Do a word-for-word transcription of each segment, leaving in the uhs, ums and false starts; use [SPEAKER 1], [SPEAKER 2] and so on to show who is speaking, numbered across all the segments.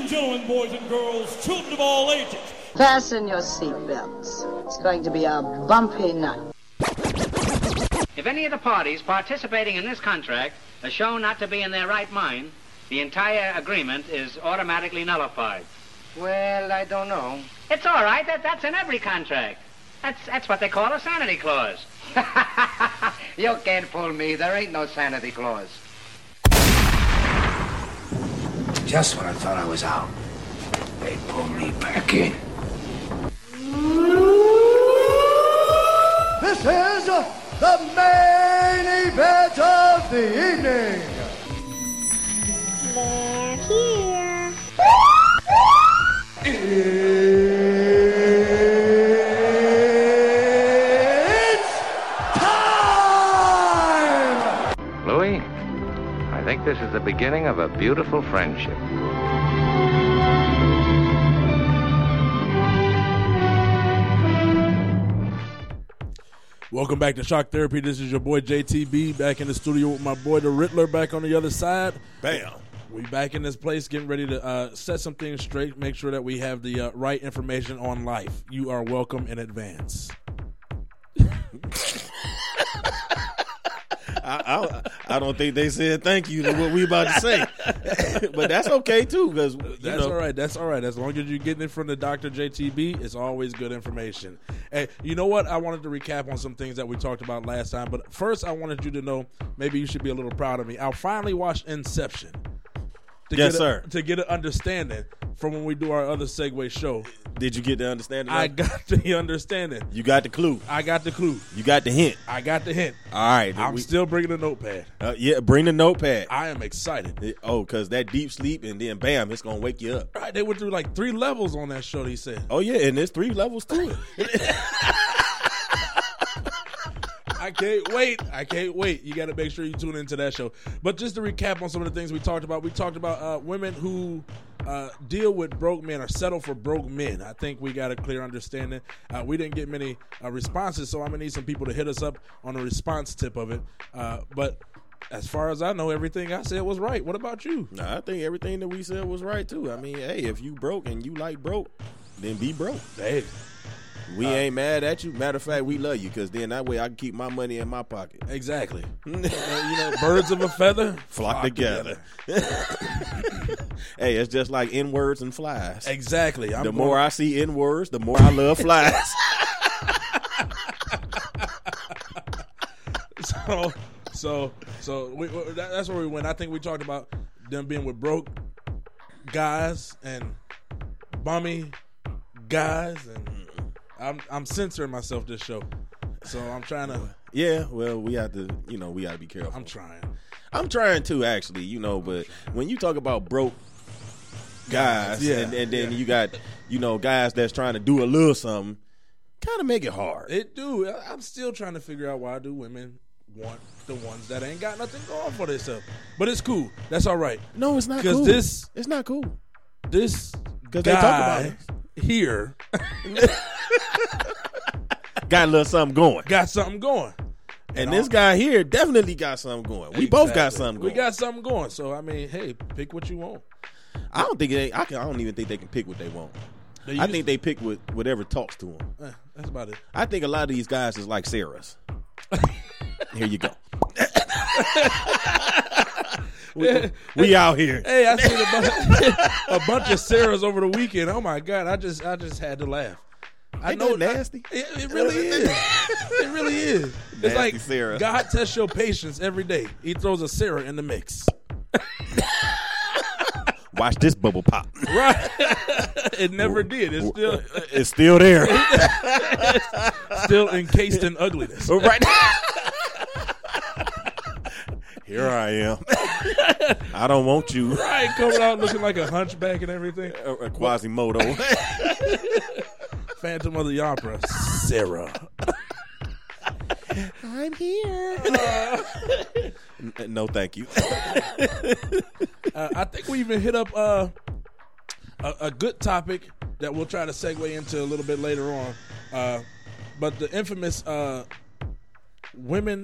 [SPEAKER 1] gentlemen, boys and girls, children of all ages.
[SPEAKER 2] Fasten your seatbelts. It's going to be a bumpy night.
[SPEAKER 3] If any of the parties participating in this contract are shown not to be in their right mind, the entire agreement is automatically nullified.
[SPEAKER 4] Well, I don't know.
[SPEAKER 3] It's all right. That, that's in every contract. That's, that's what they call a sanity clause.
[SPEAKER 4] You can't fool me. There ain't no sanity clause. Just when I thought I was out, they pulled me back in.
[SPEAKER 5] This is the main event of the evening.
[SPEAKER 6] They're here.
[SPEAKER 5] It's time!
[SPEAKER 7] Louis, I think this is the beginning of a beautiful friendship.
[SPEAKER 8] Welcome back to Shock Therapy. This is your boy J T B back in the studio with my boy the Riddler back on the other side.
[SPEAKER 9] Bam.
[SPEAKER 8] We back in this place getting ready to uh, set some things straight, make sure that we have the uh, right information on life. You are welcome in advance.
[SPEAKER 9] I, I, I don't think they said thank you to what we about to say, but that's okay too because
[SPEAKER 8] That's
[SPEAKER 9] know.
[SPEAKER 8] all right. That's all right. As long as you're getting it from the Doctor J T B, it's always good information. And you know what? I wanted to recap on some things that we talked about last time, but first I wanted you to know maybe you should be a little proud of me. I finally watched Inception. To
[SPEAKER 9] Yes,
[SPEAKER 8] get a,
[SPEAKER 9] sir.
[SPEAKER 8] To get an understanding from when we do our other Segway show.
[SPEAKER 9] Did you get the understanding?
[SPEAKER 8] I got the understanding.
[SPEAKER 9] You got the clue.
[SPEAKER 8] I got the clue.
[SPEAKER 9] You got the hint.
[SPEAKER 8] I got the hint.
[SPEAKER 9] All right.
[SPEAKER 8] I'm
[SPEAKER 9] we,
[SPEAKER 8] still bringing a notepad.
[SPEAKER 9] Uh, yeah, bring the notepad.
[SPEAKER 8] I am excited.
[SPEAKER 9] It- oh, because that deep sleep and then bam, it's gonna wake you up.
[SPEAKER 8] Right, they went through like three levels on that show. He said.
[SPEAKER 9] Oh yeah, and there's three levels to it.
[SPEAKER 8] I can't wait. I can't wait. You got to make sure you tune into that show. But just to recap on some of the things we talked about, we talked about uh, women who uh, deal with broke men or settle for broke men. I think we got a clear understanding. Uh, we didn't get many uh, responses, so I'm going to need some people to hit us up on the response tip of it. Uh, but as far as I know, everything I said was right. What about you?
[SPEAKER 9] Nah, I think everything that we said was right too. I mean, hey, if you broke and you like broke, then be broke.
[SPEAKER 8] Hey.
[SPEAKER 9] We
[SPEAKER 8] Uh,
[SPEAKER 9] ain't mad at you. Matter of fact, we love you because then that way I can keep my money in my pocket.
[SPEAKER 8] Exactly. uh, you know, birds of a feather
[SPEAKER 9] flock,
[SPEAKER 8] flock
[SPEAKER 9] together. together. Hey, it's just like N words and flies.
[SPEAKER 8] Exactly. I'm
[SPEAKER 9] the
[SPEAKER 8] going-
[SPEAKER 9] more I see N words, the more I love flies.
[SPEAKER 8] so, so, so we, that, that's where we went. I think we talked about them being with broke guys and bummy guys, and I'm I'm censoring myself this show, so I'm trying to.
[SPEAKER 9] Yeah, well, we have to, you know, we got to be careful.
[SPEAKER 8] I'm trying.
[SPEAKER 9] I'm trying to actually, you know, but when you talk about broke guys,
[SPEAKER 8] Yeah,
[SPEAKER 9] and, and then
[SPEAKER 8] yeah.
[SPEAKER 9] you got, you know, guys that's trying to do a little something, kind of make it hard.
[SPEAKER 8] It do. I- I'm still trying to figure out why do women want the ones that ain't got nothing going for themselves. But it's cool. That's all right.
[SPEAKER 9] No, it's not
[SPEAKER 8] because
[SPEAKER 9] cool.
[SPEAKER 8] this
[SPEAKER 9] it's not cool.
[SPEAKER 8] This
[SPEAKER 9] Because
[SPEAKER 8] guy
[SPEAKER 9] they talk about it.
[SPEAKER 8] here
[SPEAKER 9] Got a little something going.
[SPEAKER 8] got something going.
[SPEAKER 9] And this guy here definitely got something going. We both got
[SPEAKER 8] Exactly.
[SPEAKER 9] something
[SPEAKER 8] We
[SPEAKER 9] going.
[SPEAKER 8] got something going. So I mean, hey, pick what you want.
[SPEAKER 9] I don't think they. I, can, I don't even think they can pick what they want.
[SPEAKER 8] They
[SPEAKER 9] I
[SPEAKER 8] use-
[SPEAKER 9] think they pick what, whatever talks to them.
[SPEAKER 8] Eh, that's about it.
[SPEAKER 9] I think a lot of these guys is like Sarah's. Here you go. we, we out here.
[SPEAKER 8] Hey, I seen a bunch, a bunch of Sarahs over the weekend. Oh my God, I just I just had to laugh. I
[SPEAKER 9] Ain't
[SPEAKER 8] know
[SPEAKER 9] that nasty?
[SPEAKER 8] I- it, it really is. It really is. It's
[SPEAKER 9] Nasty
[SPEAKER 8] like
[SPEAKER 9] Sarah.
[SPEAKER 8] God tests your patience every day. He throws a Sarah in the mix.
[SPEAKER 9] Watch this bubble pop.
[SPEAKER 8] Right. It never did. It's still
[SPEAKER 9] It's still there.
[SPEAKER 8] still encased in ugliness.
[SPEAKER 9] Right. Here I am. I don't want you.
[SPEAKER 8] Right, coming out looking like a hunchback and everything.
[SPEAKER 9] A, a Quasimodo.
[SPEAKER 8] Phantom of the Opera, Sarah.
[SPEAKER 9] I'm here. No, thank you.
[SPEAKER 8] Uh, I think we even hit up uh, a, a good topic that we'll try to segue into a little bit later on. Uh, but the infamous uh, women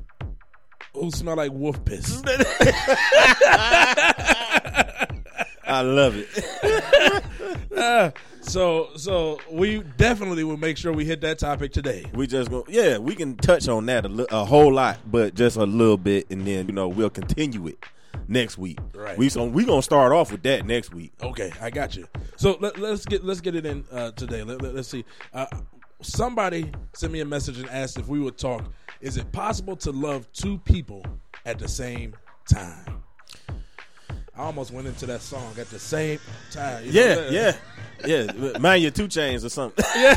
[SPEAKER 8] who smell like wolf piss.
[SPEAKER 9] I I love it.
[SPEAKER 8] uh, so, so we definitely will make sure we hit that topic today.
[SPEAKER 9] We just go, yeah, we can touch on that a, li- a whole lot, but just a little bit, and then you know we'll continue it next week.
[SPEAKER 8] Right.
[SPEAKER 9] We so we gonna start off with that next week.
[SPEAKER 8] Okay, I got you. So let, let's get let's get it in uh, today. Let, let, let's see. Uh, somebody sent me a message and asked if we would talk. Is it possible to love two people at the same time? I almost went into that song at the same time. You
[SPEAKER 9] Yeah,
[SPEAKER 8] know
[SPEAKER 9] yeah, yeah. Mind your two chains or something.
[SPEAKER 8] Yeah.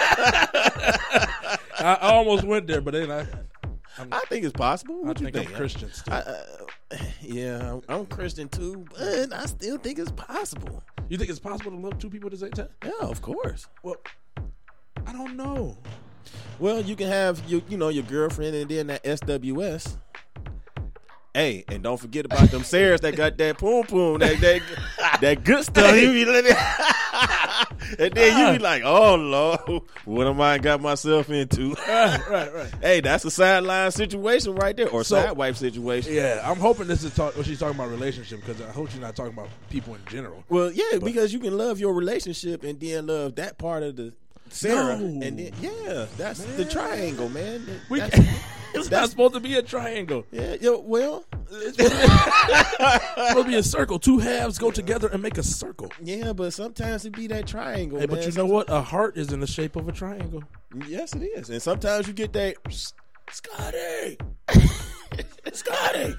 [SPEAKER 8] I, I almost went there, but then I. I'm,
[SPEAKER 9] I think it's possible. What
[SPEAKER 8] I
[SPEAKER 9] you
[SPEAKER 8] think,
[SPEAKER 9] think
[SPEAKER 8] I'm Christian still.
[SPEAKER 9] I, uh, yeah, I'm, I'm Christian too, but I still think it's possible.
[SPEAKER 8] You think it's possible to love two people at the same time?
[SPEAKER 9] Yeah, of course.
[SPEAKER 8] Well, I don't know.
[SPEAKER 9] Well, you can have your, you know, your girlfriend and then that S W S. Hey, and don't forget about them Sarahs that got that poom poom, that that, that good stuff. You be letting and then you be like, oh Lord, what am I got myself into?
[SPEAKER 8] Right, right, right.
[SPEAKER 9] Hey, that's a sideline situation right there, or
[SPEAKER 8] So-
[SPEAKER 9] side wipe situation.
[SPEAKER 8] Yeah, I'm hoping this is talk. Well, she's talking about relationship because I hope she's not talking about people in general.
[SPEAKER 9] Well, yeah,
[SPEAKER 8] But-
[SPEAKER 9] because you can love your relationship and then love that part of the Sarah,
[SPEAKER 8] No.
[SPEAKER 9] and then yeah, that's the triangle, man.
[SPEAKER 8] We
[SPEAKER 9] That's-
[SPEAKER 8] can't, it's not supposed to be a triangle.
[SPEAKER 9] yeah, yo, well,
[SPEAKER 8] It's supposed to be a circle. Two halves go together and make a circle.
[SPEAKER 9] yeah, but sometimes it be that triangle.
[SPEAKER 8] Hey,
[SPEAKER 9] man.
[SPEAKER 8] but you know what? A heart is in the shape of a triangle.
[SPEAKER 9] Yes, it is, and sometimes you get that Scotty, Scotty.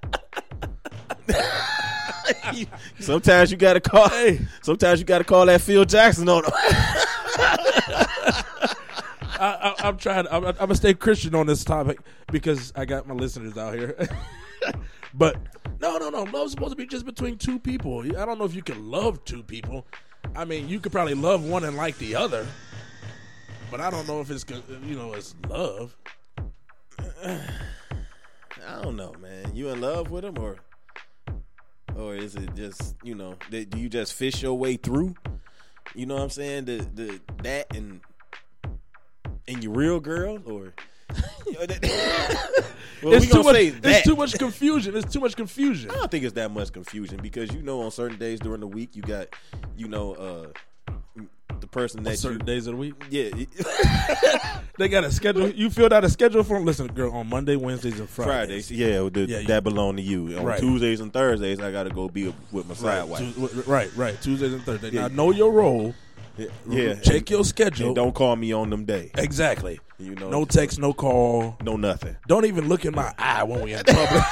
[SPEAKER 9] Sometimes you gotta call.
[SPEAKER 8] Hey.
[SPEAKER 9] Sometimes you gotta call that Phil Jackson on him.
[SPEAKER 8] I, I, I'm trying. I'm, I'm gonna stay Christian on this topic because I got my listeners out here. But no, no, no. Love's supposed to be just between two people. I don't know if you can love two people. I mean, you could probably love one and like the other, but I don't know if it's you know it's love.
[SPEAKER 9] I don't know, man. You in love with him, or or is it just you know? Do you just fish your way through? You know what I'm saying? The the that and and your real girl, or well,
[SPEAKER 8] It's
[SPEAKER 9] we
[SPEAKER 8] too
[SPEAKER 9] gonna
[SPEAKER 8] much.
[SPEAKER 9] say
[SPEAKER 8] It's
[SPEAKER 9] that.
[SPEAKER 8] too much confusion. It's too much confusion.
[SPEAKER 9] I don't think it's that much confusion because you know on certain days during the week you got you know uh the person
[SPEAKER 8] On
[SPEAKER 9] that
[SPEAKER 8] certain
[SPEAKER 9] you,
[SPEAKER 8] days of the week,
[SPEAKER 9] yeah
[SPEAKER 8] they got a schedule. You filled out a schedule for them. Listen, girl, on Monday, Wednesdays, and Fridays.
[SPEAKER 9] Fridays yeah, the,
[SPEAKER 8] Yeah, you-
[SPEAKER 9] that belong to you on
[SPEAKER 8] Right.
[SPEAKER 9] Tuesdays and Thursdays I got to go be with my side
[SPEAKER 8] Right,
[SPEAKER 9] wife.
[SPEAKER 8] Tu- right, right. Tuesdays and Thursdays.
[SPEAKER 9] Yeah.
[SPEAKER 8] Now know your role.
[SPEAKER 9] Yeah, yeah.
[SPEAKER 8] Check
[SPEAKER 9] and,
[SPEAKER 8] your schedule.
[SPEAKER 9] and don't call me on them days.
[SPEAKER 8] Exactly.
[SPEAKER 9] You know,
[SPEAKER 8] No text, no call.
[SPEAKER 9] no nothing.
[SPEAKER 8] Don't even look in my eye when we in public.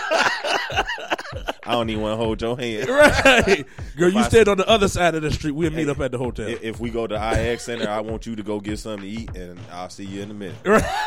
[SPEAKER 9] I don't even want to hold your hand.
[SPEAKER 8] Right. Girl, you
[SPEAKER 9] I-
[SPEAKER 8] stand on the other side of the street. We'll meet
[SPEAKER 9] Hey,
[SPEAKER 8] up at the hotel.
[SPEAKER 9] If if we go to I X Center, I want you to go get something to eat, and I'll see you in a minute.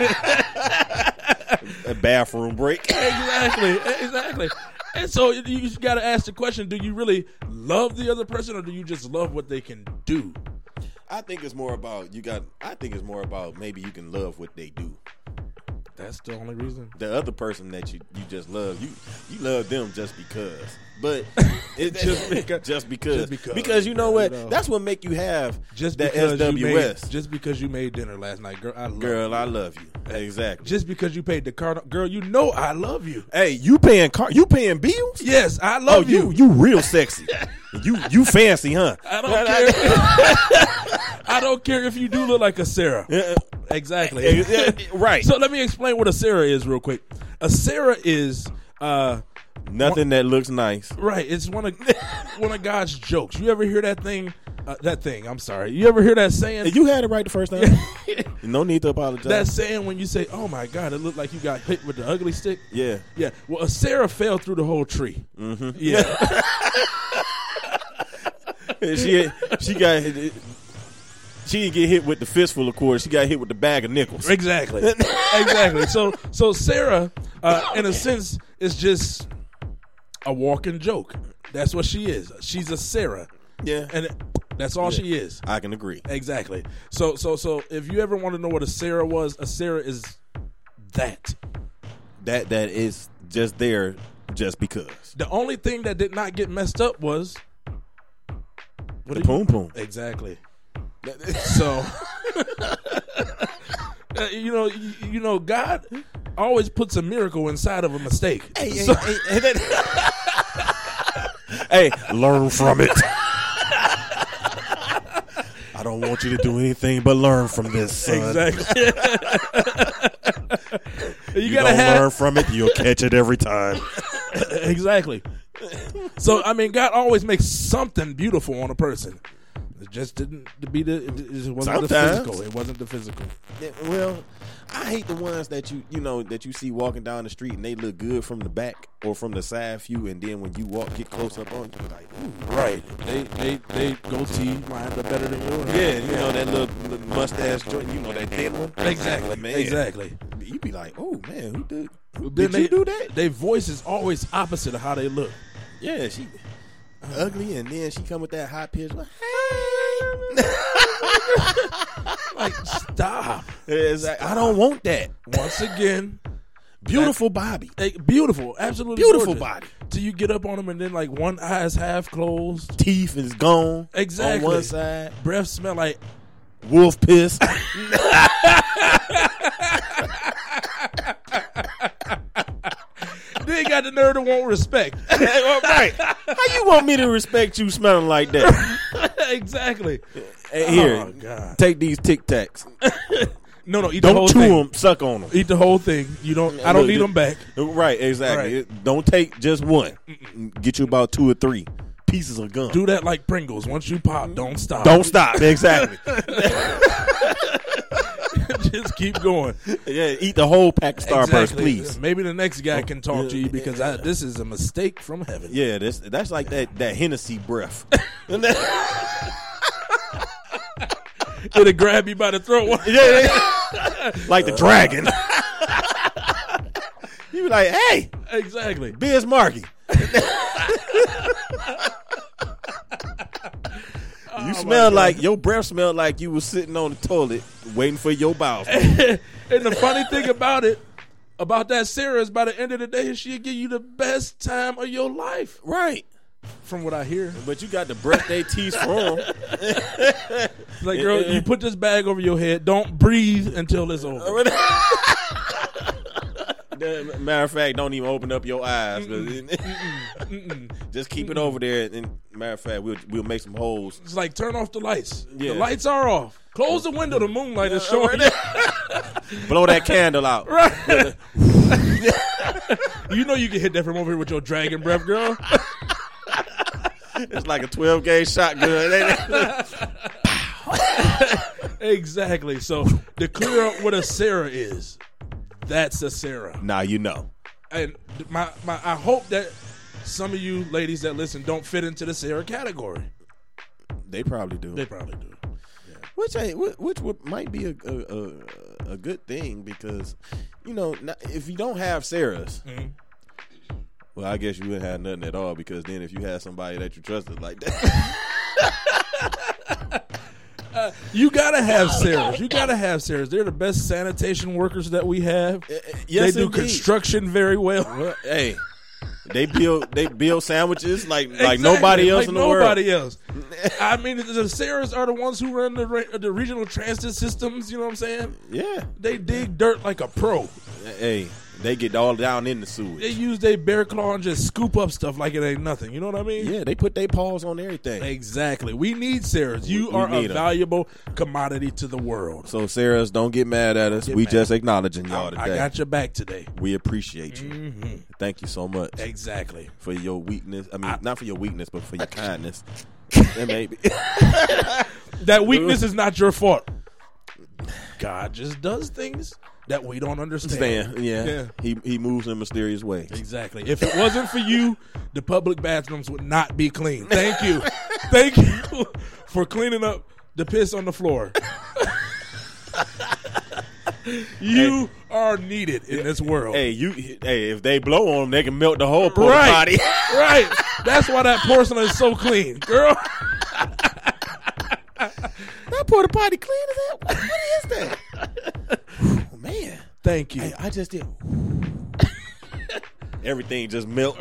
[SPEAKER 9] A bathroom break.
[SPEAKER 8] Exactly. Exactly. And so you you got to ask the question, do you really love the other person or do you just love what they can do?
[SPEAKER 9] I think it's more about you got. I think it's more about maybe you can love what they do.
[SPEAKER 8] That's the only reason.
[SPEAKER 9] The other person that you, you just love, you you love them just because. But it,
[SPEAKER 8] Just because-
[SPEAKER 9] just because,
[SPEAKER 8] just because,
[SPEAKER 9] because you know
[SPEAKER 8] bro,
[SPEAKER 9] what?
[SPEAKER 8] you know.
[SPEAKER 9] That's what make you have
[SPEAKER 8] Just
[SPEAKER 9] that
[SPEAKER 8] because
[SPEAKER 9] S W
[SPEAKER 8] you
[SPEAKER 9] S.
[SPEAKER 8] made, just because you made dinner last night, girl, I love
[SPEAKER 9] Girl,
[SPEAKER 8] you.
[SPEAKER 9] I love you. Exactly.
[SPEAKER 8] Just because you paid the car, girl, you know I love you.
[SPEAKER 9] Hey, you paying car? You paying bills?
[SPEAKER 8] Yes, I
[SPEAKER 9] Oh,
[SPEAKER 8] love
[SPEAKER 9] you
[SPEAKER 8] you.
[SPEAKER 9] you real sexy. you you fancy, huh?
[SPEAKER 8] I don't care. I don't care if you do look like a Sarah.
[SPEAKER 9] Yeah.
[SPEAKER 8] Exactly.
[SPEAKER 9] Right.
[SPEAKER 8] So let me explain what a Sarah is real quick. A Sarah is uh
[SPEAKER 9] Nothing that looks nice.
[SPEAKER 8] right. It's one of one of God's jokes. You ever hear that thing? Uh, that thing. I'm sorry. You ever hear that saying?
[SPEAKER 9] You had it right the first time. No need to apologize.
[SPEAKER 8] That saying when you say, "Oh my God, it looked like you got hit with the ugly stick."
[SPEAKER 9] yeah.
[SPEAKER 8] Yeah. Well, a Sarah fell through the whole tree. Mm-hmm. Yeah.
[SPEAKER 9] she she got hit, she didn't get hit with the fistful of quarters. She got hit with the bag of nickels.
[SPEAKER 8] Exactly. Exactly. So so Sarah, uh, in a sense, is just a walking joke. That's what she is. She's a Sarah.
[SPEAKER 9] Yeah.
[SPEAKER 8] And it, that's all
[SPEAKER 9] Yeah.
[SPEAKER 8] she is.
[SPEAKER 9] I can agree.
[SPEAKER 8] Exactly. So so so if you ever want to know what a Sarah was, a Sarah is that.
[SPEAKER 9] That that is just there just because.
[SPEAKER 8] The only thing that did not get messed up was what
[SPEAKER 9] The
[SPEAKER 8] do you-
[SPEAKER 9] poom poom.
[SPEAKER 8] Exactly. So uh, you know you, you know God always puts a miracle inside of a mistake.
[SPEAKER 9] Hey,
[SPEAKER 8] So-
[SPEAKER 9] hey, hey, hey, that- Hey, learn from it. I don't want you to do anything but learn from this, son.
[SPEAKER 8] Exactly. you,
[SPEAKER 9] You
[SPEAKER 8] gotta
[SPEAKER 9] don't
[SPEAKER 8] have
[SPEAKER 9] learn from it, you'll catch it every time.
[SPEAKER 8] exactly. So I mean, God always makes something beautiful on a person. It just didn't be the. It just wasn't the
[SPEAKER 9] Sometimes.
[SPEAKER 8] physical. It wasn't the physical.
[SPEAKER 9] Yeah, well, I hate the ones that you you know that you see walking down the street and they look good from the back or from the side view, and then when you walk, get close up on you, like, ooh,
[SPEAKER 8] Right. They they they goatee lined up better than yours.
[SPEAKER 9] yeah, you know that little, little mustache joint, you know that thin one.
[SPEAKER 8] Exactly.
[SPEAKER 9] man.
[SPEAKER 8] Exactly.
[SPEAKER 9] You be like, oh man, who did?
[SPEAKER 8] Then
[SPEAKER 9] Did
[SPEAKER 8] they,
[SPEAKER 9] you do that?
[SPEAKER 8] Their voice is always opposite of how they look.
[SPEAKER 9] Yeah, she ugly, and then she come with that high pitch. Like,
[SPEAKER 8] Like, stop.
[SPEAKER 9] it's like, I don't want that.
[SPEAKER 8] Once again,
[SPEAKER 9] Beautiful Bobby,
[SPEAKER 8] hey, beautiful, absolutely
[SPEAKER 9] beautiful
[SPEAKER 8] gorgeous.
[SPEAKER 9] body.
[SPEAKER 8] Till you get up on them and then like one eye is half closed.
[SPEAKER 9] Teeth is gone.
[SPEAKER 8] Exactly.
[SPEAKER 9] On one side,
[SPEAKER 8] Breath smell like
[SPEAKER 9] wolf piss.
[SPEAKER 8] they got the nerve to want respect.
[SPEAKER 9] Right? How you want me to respect you smelling like that?
[SPEAKER 8] Exactly.
[SPEAKER 9] Hey, here,
[SPEAKER 8] Oh, God.
[SPEAKER 9] take these Tic Tacs.
[SPEAKER 8] No, no, eat the whole
[SPEAKER 9] Don't chew
[SPEAKER 8] thing.
[SPEAKER 9] them, suck on them.
[SPEAKER 8] Eat the whole thing. You don't. I don't need them back.
[SPEAKER 9] Right, exactly.
[SPEAKER 8] Right.
[SPEAKER 9] Don't take just one. Get you about two or three pieces of gum.
[SPEAKER 8] Do that like Pringles. Once you pop, don't stop.
[SPEAKER 9] Don't stop. Exactly.
[SPEAKER 8] Just keep going.
[SPEAKER 9] Yeah, eat the whole pack of Starburst,
[SPEAKER 8] Exactly.
[SPEAKER 9] please.
[SPEAKER 8] Maybe the next guy can talk to you because I, this is a mistake from heaven.
[SPEAKER 9] Yeah, that's that's like that that Hennessy breath.
[SPEAKER 8] It'll grab you by the throat.
[SPEAKER 9] Yeah, yeah. Like the dragon. You be like, hey,
[SPEAKER 8] Exactly.
[SPEAKER 9] Biz Markie. You smell like your breath smelled like you was sitting on the toilet waiting for your bowels.
[SPEAKER 8] And the funny thing about it, about that Sarah, is by the end of the day, she'll give you the best time of your life.
[SPEAKER 9] Right.
[SPEAKER 8] From what I hear.
[SPEAKER 9] But you got to brush their teeth from.
[SPEAKER 8] Like, girl, you put this bag over your head. Don't breathe until it's over.
[SPEAKER 9] Matter of fact, don't even open up your eyes. Just keep it over there. And matter of fact, we'll we'll make some holes.
[SPEAKER 8] It's like turn off the lights.
[SPEAKER 9] Yeah.
[SPEAKER 8] The lights are off. Close the window. The moonlight is showing.
[SPEAKER 9] Blow that candle out.
[SPEAKER 8] Right. You know you can hit that from over here with your dragon breath, girl.
[SPEAKER 9] It's like a twelve gauge shotgun.
[SPEAKER 8] Exactly. So to clear up what a Sarah is, that's a Sarah.
[SPEAKER 9] Now you know.
[SPEAKER 8] And my, my I hope that some of you ladies that listen don't fit into the Sarah category.
[SPEAKER 9] They probably do.
[SPEAKER 8] They probably do. Yeah.
[SPEAKER 9] Which ain't which, which would, might be a, a a a good thing because you know if you don't have Sarahs,
[SPEAKER 8] Mm-hmm.
[SPEAKER 9] well, I guess you wouldn't have nothing at all because then if you had somebody that you trusted like that,
[SPEAKER 8] uh, you gotta have Sarahs. You gotta have Sarahs. They're the best sanitation workers that we have.
[SPEAKER 9] yes,
[SPEAKER 8] they do
[SPEAKER 9] indeed.
[SPEAKER 8] construction very well.
[SPEAKER 9] Well, hey, they build they build sandwiches like like
[SPEAKER 8] Exactly.
[SPEAKER 9] nobody else
[SPEAKER 8] like
[SPEAKER 9] in the
[SPEAKER 8] nobody
[SPEAKER 9] world.
[SPEAKER 8] else. I mean, the Sarahs are the ones who run the re- the regional transit systems. You know what I'm saying?
[SPEAKER 9] Yeah,
[SPEAKER 8] They dig dirt like a pro.
[SPEAKER 9] hey, they get all down in the sewage.
[SPEAKER 8] They use their bear claw and just scoop up stuff like it ain't nothing. You know what I mean?
[SPEAKER 9] Yeah, they put their paws on everything.
[SPEAKER 8] Exactly. We need Sarahs. You
[SPEAKER 9] We- we
[SPEAKER 8] are a
[SPEAKER 9] need 'em.
[SPEAKER 8] valuable commodity to the world.
[SPEAKER 9] So, Sarahs, don't get mad at us.
[SPEAKER 8] Get
[SPEAKER 9] we
[SPEAKER 8] mad.
[SPEAKER 9] just acknowledging y'all
[SPEAKER 8] I,
[SPEAKER 9] today.
[SPEAKER 8] I got your back today.
[SPEAKER 9] We appreciate you.
[SPEAKER 8] Mm-hmm.
[SPEAKER 9] Thank you so much
[SPEAKER 8] Exactly.
[SPEAKER 9] for your weakness. I mean,
[SPEAKER 8] I-
[SPEAKER 9] not for your weakness, but for your kindness. And maybe.
[SPEAKER 8] That weakness is not your fault. God just does things that we don't understand.
[SPEAKER 9] Stan, yeah.
[SPEAKER 8] Yeah.
[SPEAKER 9] He he moves in mysterious ways.
[SPEAKER 8] Exactly. If it wasn't for you, the public bathrooms would not be clean. Thank you. Thank you for cleaning up the piss on the floor. You
[SPEAKER 9] Hey.
[SPEAKER 8] are needed in this world.
[SPEAKER 9] Hey, you. Hey, if they blow on them, they can melt the whole porta
[SPEAKER 8] Right.
[SPEAKER 9] potty.
[SPEAKER 8] Right. That's why that porcelain is so clean. Girl.
[SPEAKER 9] That porta potty clean as that? What, what is that? Oh, man.
[SPEAKER 8] Thank you.
[SPEAKER 9] Hey, I just did. Everything just melt.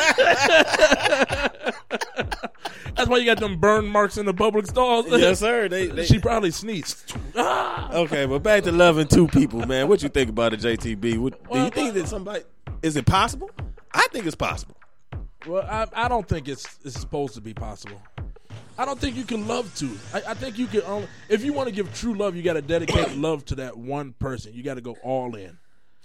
[SPEAKER 8] That's why you got them burn marks in the public stalls.
[SPEAKER 9] Yes, sir. They, they,
[SPEAKER 8] She probably sneezed. Ah.
[SPEAKER 9] Okay, but back to loving two people, man. What you think about it, J T B? What, do
[SPEAKER 8] Well,
[SPEAKER 9] you think that somebody is it possible? I think it's possible.
[SPEAKER 8] Well, I, I don't think it's it's supposed to be possible. I don't think you can love two. I, I think you can only if you want to give true love, you got to dedicate love to that one person. You got to go all in.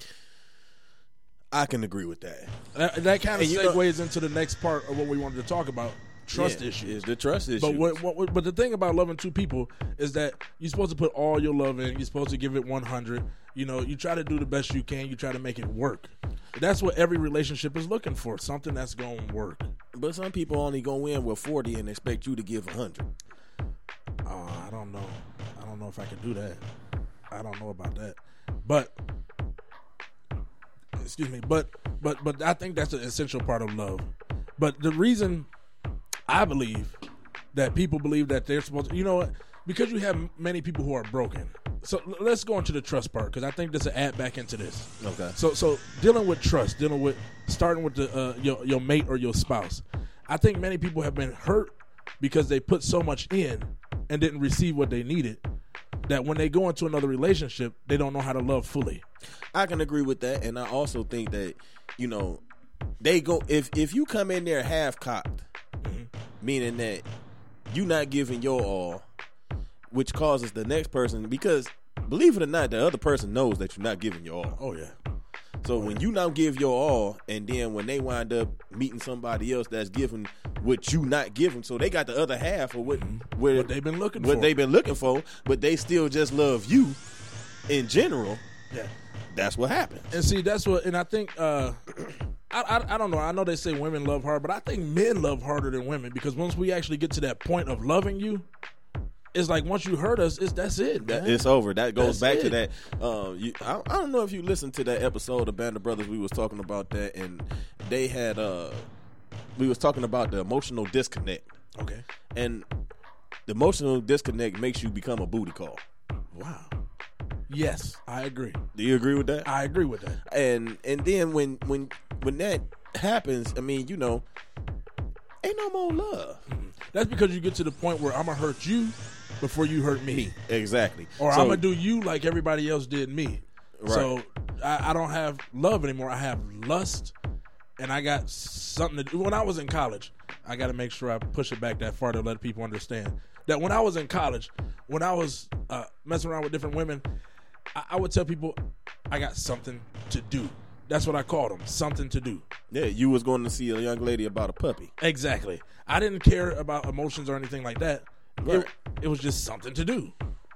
[SPEAKER 9] I can agree with that.
[SPEAKER 8] That, that kind of
[SPEAKER 9] And you
[SPEAKER 8] segues
[SPEAKER 9] know-
[SPEAKER 8] into the next part of what we wanted to talk about: trust
[SPEAKER 9] Yeah,
[SPEAKER 8] issues.
[SPEAKER 9] is the trust issue.
[SPEAKER 8] But what, what, but the thing about loving two people is that you're supposed to put all your love in. You're supposed to give it one hundred. You know, you try to do the best you can. You try to make it work. That's what every relationship is looking for. Something that's going to work.
[SPEAKER 9] But some people only go in with forty and expect you to give one hundred.
[SPEAKER 8] Uh, I don't know. I don't know if I can do that. I don't know about that. But excuse me. But but but I think that's an essential part of love. But the reason I believe that people believe that they're supposed to, you know what? Because you have many people who are broken. So l- let's go into the trust part because I think this will add back into this.
[SPEAKER 9] Okay.
[SPEAKER 8] So so dealing with trust, dealing with starting with the uh, your your mate or your spouse. I think many people have been hurt because they put so much in and didn't receive what they needed. That when they go into another relationship, they don't know how to love fully.
[SPEAKER 9] I can agree with that, and I also think that, you know, they go if if you come in there half cocked, mm-hmm. meaning that you not giving your all, which causes the next person, because believe it or not, the other person knows that you're not giving your all.
[SPEAKER 8] Oh yeah.
[SPEAKER 9] So when you now give your all, and then when they wind up meeting somebody else that's giving what you not giving, so they got the other half of what,
[SPEAKER 8] Mm-hmm.
[SPEAKER 9] what,
[SPEAKER 8] What they've been looking
[SPEAKER 9] what
[SPEAKER 8] for.
[SPEAKER 9] they've been looking for, but they still just love you in general.
[SPEAKER 8] Yeah.
[SPEAKER 9] That's what happens.
[SPEAKER 8] And see, that's what, and I think, uh, I, I I don't know. I know they say women love hard, but I think men love harder than women because once we actually get to that point of loving you, it's like once you hurt us, it's that's it, man.
[SPEAKER 9] That, it's over. That goes
[SPEAKER 8] That's
[SPEAKER 9] back to
[SPEAKER 8] it.
[SPEAKER 9] that. Um, you, I, I don't know if you listened to that episode of Band of Brothers. We was talking about that, and they had uh, we was talking about the emotional disconnect.
[SPEAKER 8] Okay.
[SPEAKER 9] And the emotional disconnect makes you become a booty call.
[SPEAKER 8] Wow. Yes, I agree.
[SPEAKER 9] Do you agree with that?
[SPEAKER 8] I agree with that.
[SPEAKER 9] And and then when when when that happens, I mean, you know, ain't no more love.
[SPEAKER 8] That's because you get to the point where I'm gonna hurt you before you hurt me,
[SPEAKER 9] Exactly.
[SPEAKER 8] or
[SPEAKER 9] So-
[SPEAKER 8] I'm gonna do you like everybody else did me.
[SPEAKER 9] Right.
[SPEAKER 8] So I, I don't have love anymore. I have lust, and I got something to do. When I was in college, I got to make sure I push it back that far to let people understand that when I was in college, when I was uh, messing around with different women, I, I would tell people I got something to do. That's what I called them, something to do.
[SPEAKER 9] Yeah, you was going to see a young lady about a puppy.
[SPEAKER 8] Exactly. I didn't care about emotions or anything like that.
[SPEAKER 9] Right.
[SPEAKER 8] It, it was just something to do.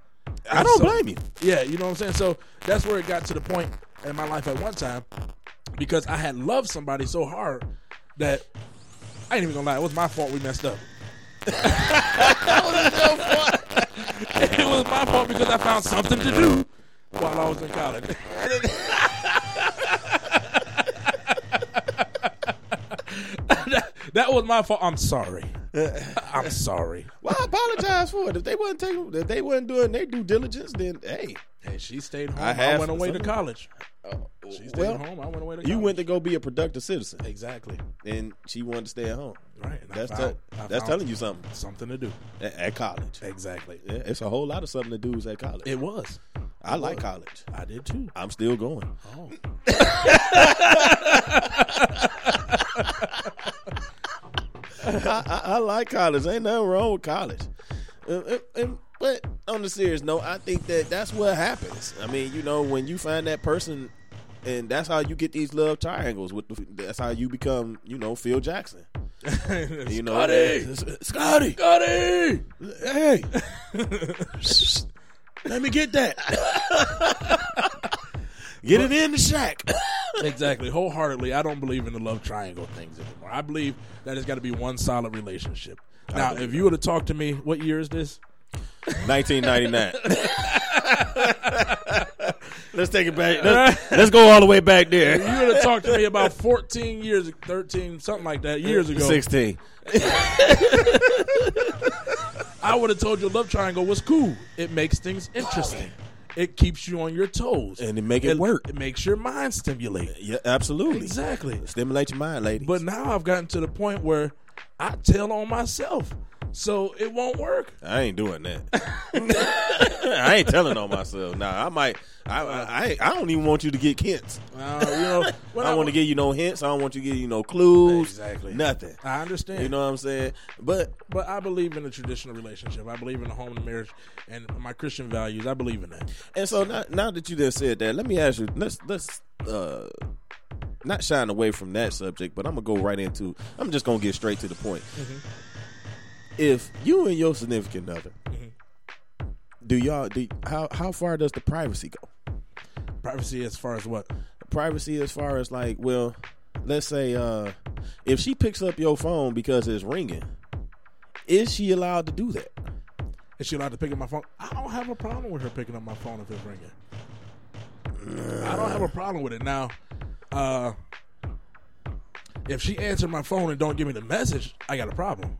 [SPEAKER 9] I
[SPEAKER 8] And
[SPEAKER 9] don't
[SPEAKER 8] so-
[SPEAKER 9] blame you.
[SPEAKER 8] Yeah, you know what I'm saying? So that's where it got to the point in my life at one time because I had loved somebody so hard that I ain't even gonna lie, it was my fault we messed up. It was my fault because I found something to do while I was in college. that, that was my fault. I'm sorry. I'm sorry.
[SPEAKER 9] Well, I apologize for it. If they wasn't taking, if they wasn't doing their due diligence, then hey,
[SPEAKER 8] Hey, she stayed home.
[SPEAKER 9] I
[SPEAKER 8] I,
[SPEAKER 9] have
[SPEAKER 8] went away to
[SPEAKER 9] some-
[SPEAKER 8] college. She stayed
[SPEAKER 9] well,
[SPEAKER 8] home. I went away to college.
[SPEAKER 9] you went to go be a productive citizen,
[SPEAKER 8] Exactly.
[SPEAKER 9] and she wanted to stay at home.
[SPEAKER 8] Right. And I
[SPEAKER 9] That's
[SPEAKER 8] found-
[SPEAKER 9] te-
[SPEAKER 8] I
[SPEAKER 9] that's
[SPEAKER 8] found
[SPEAKER 9] telling you something
[SPEAKER 8] something to do.
[SPEAKER 9] at, at college.
[SPEAKER 8] Exactly.
[SPEAKER 9] Yeah, it's a whole lot of something to do at college.
[SPEAKER 8] It was.
[SPEAKER 9] I like college.
[SPEAKER 8] I did too.
[SPEAKER 9] I'm still going.
[SPEAKER 8] Oh.
[SPEAKER 9] I, I, I like college. Ain't nothing wrong with college. Uh, uh, and- but on the serious note, I think that that's what happens. I mean, you know, when you find that person, and that's how you get these love triangles. With the, that's how you become, you know, Phil Jackson. You know,
[SPEAKER 8] Scotty!
[SPEAKER 9] Scotty,
[SPEAKER 8] Scotty!
[SPEAKER 9] hey, let me get that. Get it in the shack.
[SPEAKER 8] Exactly. Wholeheartedly, I don't believe in the love triangle things anymore. I believe that it's got to be one solid relationship. Now, if you were to talk to me, what year is this?
[SPEAKER 9] nineteen ninety-nine. Let's take it back. Let's, let's go all the way back there.
[SPEAKER 8] If you were to talk to me about fourteen years, thirteen, something like that, years ago,
[SPEAKER 9] sixteen.
[SPEAKER 8] I would have told you love triangle was cool. It makes things interesting. It keeps you on your toes.
[SPEAKER 9] And it make it work.
[SPEAKER 8] It makes your mind stimulate.
[SPEAKER 9] Yeah, absolutely.
[SPEAKER 8] Exactly.
[SPEAKER 9] Stimulate your mind, ladies.
[SPEAKER 8] But now I've gotten to the point where I tell on myself So it won't work.
[SPEAKER 9] I ain't doing that. I ain't telling on myself. Nah, I might. I I, I, I don't even want you to get hints.
[SPEAKER 8] Uh, you know,
[SPEAKER 9] I don't want to give you no hints. I don't want you to give you no clues.
[SPEAKER 8] Exactly.
[SPEAKER 9] Nothing.
[SPEAKER 8] I understand.
[SPEAKER 9] You know what I'm saying? But
[SPEAKER 8] but I believe in a traditional relationship. I believe in a home and marriage and my Christian values. I believe in that.
[SPEAKER 9] And so now, now that you just said that, let me ask you. Let's let's uh, not shine away from that subject, but I'm gonna go right into. I'm just gonna get straight to the point. Mm-hmm. If you and your significant other, mm-hmm. do y'all do how how far does the privacy go?
[SPEAKER 8] Privacy as far as what?
[SPEAKER 9] Privacy as far as like, well, let's say uh, if she picks up your phone because it's ringing, is she allowed to do that?
[SPEAKER 8] Is she allowed to pick up my phone? I don't have a problem with her picking up my phone if it's ringing. I don't have a problem with it. Now, uh, if she answered my phone and don't give me the message, I got a problem.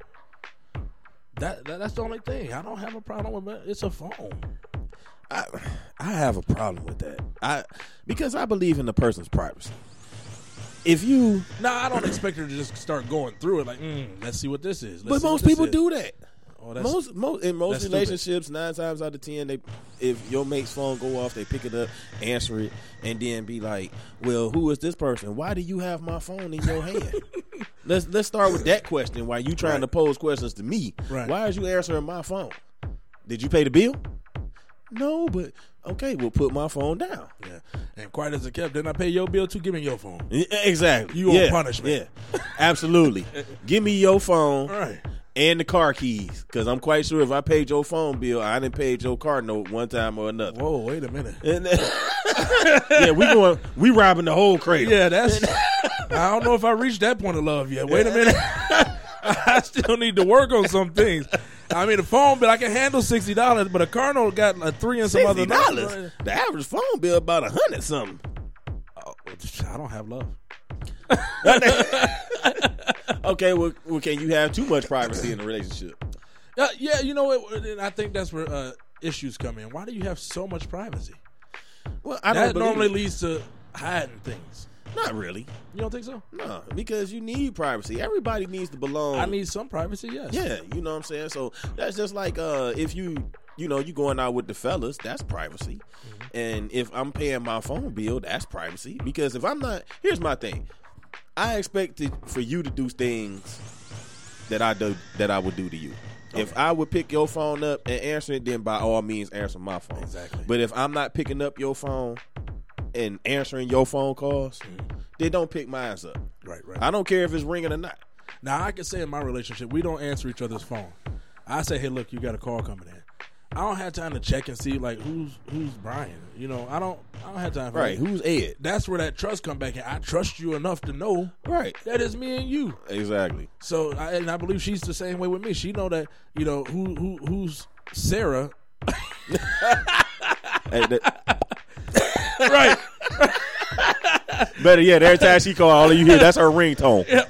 [SPEAKER 8] That, that that's the only thing. I don't have a problem with it. It's a phone.
[SPEAKER 9] I I have a problem with that. I because I believe in the person's privacy. If you
[SPEAKER 8] no, I don't expect her to just start going through it like, mm, let's see what this is. Let's
[SPEAKER 9] but most people is. do that. Oh, most most in most relationships, stupid. nine times out of ten, they if your mate's phone go off, they pick it up, answer it, and then be like, "Well, who is this person? Why do you have my phone in your hand?" let's let's start with that question. Why you trying right. to pose questions to me?
[SPEAKER 8] Right.
[SPEAKER 9] Why is you answering my phone? Did you pay the bill? No, but okay, we'll put my phone down.
[SPEAKER 8] Yeah, and quite as it kept, didn't I pay your bill too? Give me your phone.
[SPEAKER 9] Exactly.
[SPEAKER 8] You
[SPEAKER 9] yeah.
[SPEAKER 8] on punishment?
[SPEAKER 9] Yeah, absolutely. Give me your phone.
[SPEAKER 8] All right.
[SPEAKER 9] And the car keys, because I'm quite sure if I paid your phone bill, I didn't pay your car note one time or another.
[SPEAKER 8] Whoa, wait a minute.
[SPEAKER 9] And, yeah, we going, we robbing the whole cradle.
[SPEAKER 8] Yeah, that's. I don't know if I reached that point of love yet. Wait a minute. I still need to work on some things. I mean, the phone bill I can handle sixty dollars, but a car note got like three and some other
[SPEAKER 9] dollars. The average phone bill about a hundred something.
[SPEAKER 8] Oh, I don't have love.
[SPEAKER 9] Okay, well, well, can you have too much privacy in a relationship?
[SPEAKER 8] Uh, yeah, you know what? I think that's where uh, issues come in. Why do you have so much privacy?
[SPEAKER 9] Well, I
[SPEAKER 8] that
[SPEAKER 9] don't
[SPEAKER 8] normally
[SPEAKER 9] it.
[SPEAKER 8] leads to hiding things.
[SPEAKER 9] Not really.
[SPEAKER 8] You don't think so?
[SPEAKER 9] No, because you need privacy. Everybody needs to belong.
[SPEAKER 8] I need some privacy, yes.
[SPEAKER 9] Yeah, you know what I'm saying? So that's just like uh, if you, you know, you going out with the fellas, that's privacy. Mm-hmm. And if I'm paying my phone bill, that's privacy. Because if I'm not, here's my thing. I expect it for you to do things that I do that I would do to you. Okay. If I would pick your phone up and answer it, then by all means answer my phone.
[SPEAKER 8] Exactly.
[SPEAKER 9] But if I'm not picking up your phone and answering your phone calls, mm-hmm. then don't pick mine up.
[SPEAKER 8] Right, right.
[SPEAKER 9] I don't care if it's ringing or not.
[SPEAKER 8] Now I can say in my relationship, we don't answer each other's phone. I say, hey, look, you got a call coming in. I don't have time to check and see like who's who's Brian. You know, I don't I don't have time for
[SPEAKER 9] right.
[SPEAKER 8] that.
[SPEAKER 9] Who's Ed?
[SPEAKER 8] That's where that trust come back in. I trust you enough to know
[SPEAKER 9] right
[SPEAKER 8] that is me and you.
[SPEAKER 9] Exactly.
[SPEAKER 8] So I, and I believe she's the same way with me. She know that you know who who who's Sarah.
[SPEAKER 9] Hey, that-
[SPEAKER 8] right.
[SPEAKER 9] Better yet, every time she call, all you hear that's her ringtone.
[SPEAKER 8] Yeah.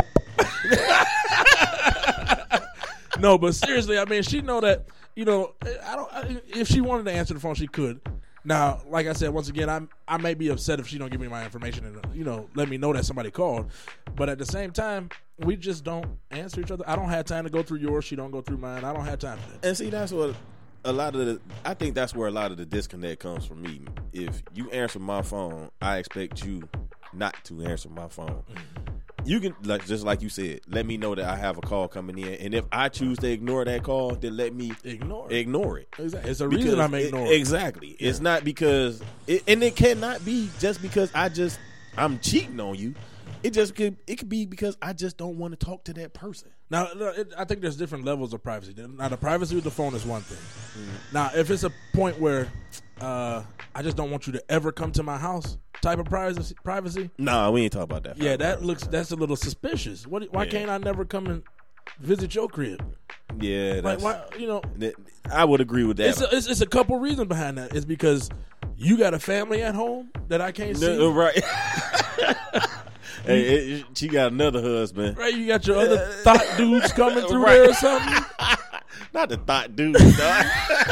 [SPEAKER 8] No, but seriously, I mean, she know that. You know, I don't. I, if she wanted to answer the phone, she could. Now, like I said, once again, I I may be upset if she don't give me my information and you know let me know that somebody called. But at the same time, we just don't answer each other. I don't have time to go through yours. She don't go through mine. I don't have time for that.
[SPEAKER 9] And see, that's what a lot of the. I think that's where a lot of the disconnect comes from me. If you answer my phone, I expect you not to answer my phone. Mm-hmm. You can, like just like you said, let me know that I have a call coming in, and if I choose to ignore that call, then let me
[SPEAKER 8] ignore it.
[SPEAKER 9] Ignore it.
[SPEAKER 8] Exactly. It's a reason I'm ignoring
[SPEAKER 9] it. Exactly. Yeah. It's not because, it, and it cannot be just because I just I'm cheating on you. It just could. It could be because I just don't want to talk to that person.
[SPEAKER 8] Now, it, I think there's different levels of privacy. Now, the privacy with the phone is one thing. Mm-hmm. Now, if it's a point where uh, I just don't want you to ever come to my house, type of privacy. Privacy.
[SPEAKER 9] Nah, we ain't talking about that.
[SPEAKER 8] Yeah, that looks. That's a little suspicious. What? Why yeah. can't I never come and visit your crib?
[SPEAKER 9] Yeah,
[SPEAKER 8] like why? You know,
[SPEAKER 9] I would agree with that.
[SPEAKER 8] It's a, it's, it's a couple reasons behind that. It's because you got a family at home that I can't see.
[SPEAKER 9] No, right. Hey, it, she got another husband.
[SPEAKER 8] Right, you got your other thought dudes coming through right. there or something.
[SPEAKER 9] Not the thought dudes, dog.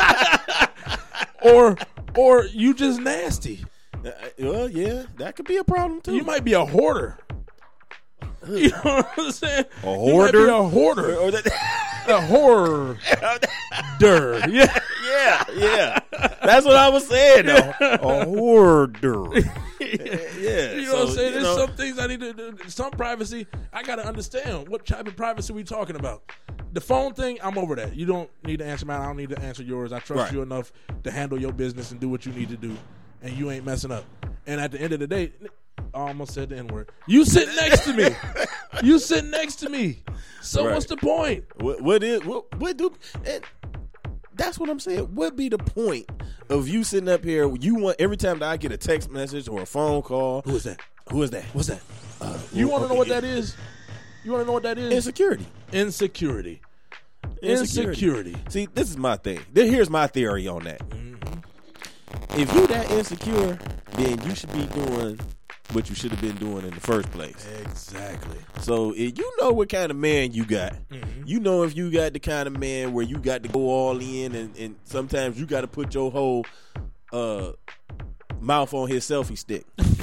[SPEAKER 8] or or you just nasty.
[SPEAKER 9] Uh, well, yeah, that could be a problem too.
[SPEAKER 8] You might be a hoarder. You know what I'm saying?
[SPEAKER 9] A hoarder,
[SPEAKER 8] you might be a hoarder.
[SPEAKER 9] Or that,
[SPEAKER 8] A horror. Der. Yeah.
[SPEAKER 9] Yeah, yeah. That's what I was saying, though. A hoarder. Yeah.
[SPEAKER 8] You know
[SPEAKER 9] so,
[SPEAKER 8] what I'm saying?
[SPEAKER 9] you
[SPEAKER 8] There's
[SPEAKER 9] know,
[SPEAKER 8] some things I need to do. Some privacy, I got to understand. What type of privacy we talking about? The phone thing, I'm over that. You don't need to answer mine. I don't need to answer yours. I trust
[SPEAKER 9] Right.
[SPEAKER 8] you enough to handle your business and do what you need to do. And you ain't messing up. And at the end of the day, I almost said the N-word. You sitting next to me. You sitting next to me. So
[SPEAKER 9] Right.
[SPEAKER 8] what's the point?
[SPEAKER 9] What, what is what? What do? And that's what I'm saying. What be the point of you sitting up here? You want every time that I get a text message or a phone call.
[SPEAKER 8] Who is that?
[SPEAKER 9] Who is that?
[SPEAKER 8] What's that?
[SPEAKER 9] Uh,
[SPEAKER 8] You
[SPEAKER 9] well,
[SPEAKER 8] want to know
[SPEAKER 9] okay,
[SPEAKER 8] what
[SPEAKER 9] yeah.
[SPEAKER 8] that is? You want to know what that is?
[SPEAKER 9] Insecurity.
[SPEAKER 8] Insecurity.
[SPEAKER 9] Insecurity.
[SPEAKER 8] Insecurity.
[SPEAKER 9] See, this is my thing. Then here's my theory on that.
[SPEAKER 8] Mm-hmm.
[SPEAKER 9] If you that insecure, then you should be doing what you should have been doing in the first place.
[SPEAKER 8] Exactly.
[SPEAKER 9] So if you know what kind of man you got.
[SPEAKER 8] Mm-hmm.
[SPEAKER 9] You know if you got the kind of man where you got to go all in, and, and sometimes you got to put your whole uh, mouth on his selfie stick.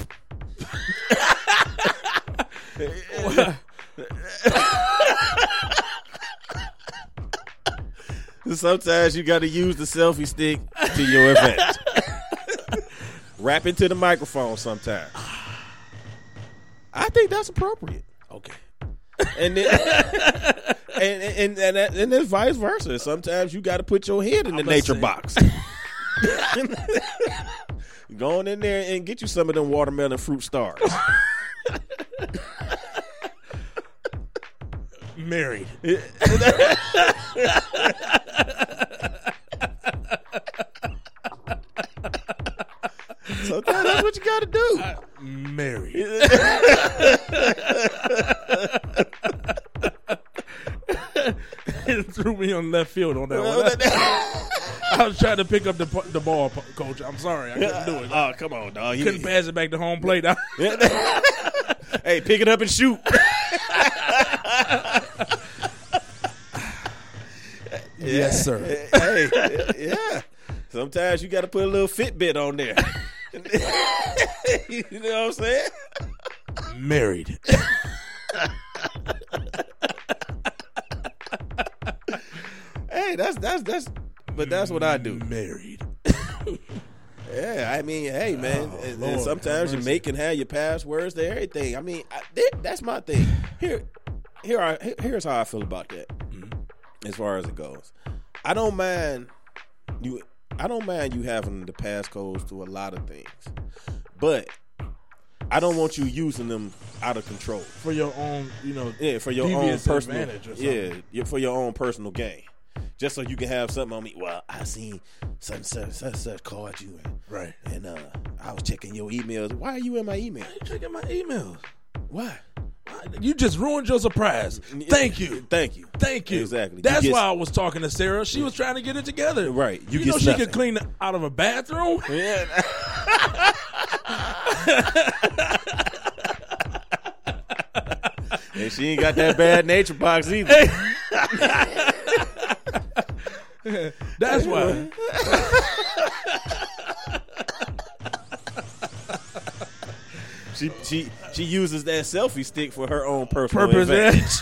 [SPEAKER 9] Sometimes you got to use the selfie stick to your advantage. Rap into the microphone sometimes. I think that's appropriate.
[SPEAKER 8] Okay.
[SPEAKER 9] And then, and and and and, and then vice versa. Sometimes you got to put your head in the
[SPEAKER 8] I'm
[SPEAKER 9] nature
[SPEAKER 8] saying.
[SPEAKER 9] box. Go on in there and get you some of them watermelon fruit stars.
[SPEAKER 8] Married.
[SPEAKER 9] Sometimes that's what you got to do.
[SPEAKER 8] Married. It threw me on left field on that one. I was trying to pick up the the ball, coach. I'm sorry, I couldn't do it.
[SPEAKER 9] Oh, come on, dog. You
[SPEAKER 8] Couldn't pass it back to home plate.
[SPEAKER 9] Hey, pick it up and shoot.
[SPEAKER 8] Yes, sir.
[SPEAKER 9] Hey, yeah. Sometimes you got to put a little Fitbit on there. You know what I'm saying?
[SPEAKER 8] Married.
[SPEAKER 9] Hey, that's that's that's, but that's what I do.
[SPEAKER 8] Married.
[SPEAKER 9] Yeah, I mean, hey, man.
[SPEAKER 8] Oh,
[SPEAKER 9] and, and
[SPEAKER 8] Lord,
[SPEAKER 9] sometimes you
[SPEAKER 8] have
[SPEAKER 9] make and have your passwords to everything. I mean, I, that, that's my thing. Here, here, I, here's how I feel about that. As far as it goes, I don't mind you. I don't mind you having the passcodes to a lot of things, but I don't want you using them out of control
[SPEAKER 8] For your own, you know,
[SPEAKER 9] Yeah, for your own
[SPEAKER 8] devious
[SPEAKER 9] personal,
[SPEAKER 8] advantage or
[SPEAKER 9] yeah,
[SPEAKER 8] something.
[SPEAKER 9] yeah, for your own personal gain. Just so you can have something on me. Well, I seen such and such, such, and such called you, and,
[SPEAKER 8] Right.
[SPEAKER 9] and uh, I was checking your emails. Why are you in my email?
[SPEAKER 8] You checking my emails.
[SPEAKER 9] Why?
[SPEAKER 8] You just ruined your surprise. Thank you.
[SPEAKER 9] Thank you.
[SPEAKER 8] Thank you.
[SPEAKER 9] Exactly.
[SPEAKER 8] That's
[SPEAKER 9] You get-
[SPEAKER 8] why I was talking to Sarah. She was trying to get it together.
[SPEAKER 9] Right. You
[SPEAKER 8] You,
[SPEAKER 9] get
[SPEAKER 8] know she
[SPEAKER 9] nothing.
[SPEAKER 8] could clean out of a bathroom.
[SPEAKER 9] Yeah. And she ain't got that bad nature box either.
[SPEAKER 8] That's why.
[SPEAKER 9] She she she uses that selfie stick for her own personal
[SPEAKER 8] Purpose.
[SPEAKER 9] advantage.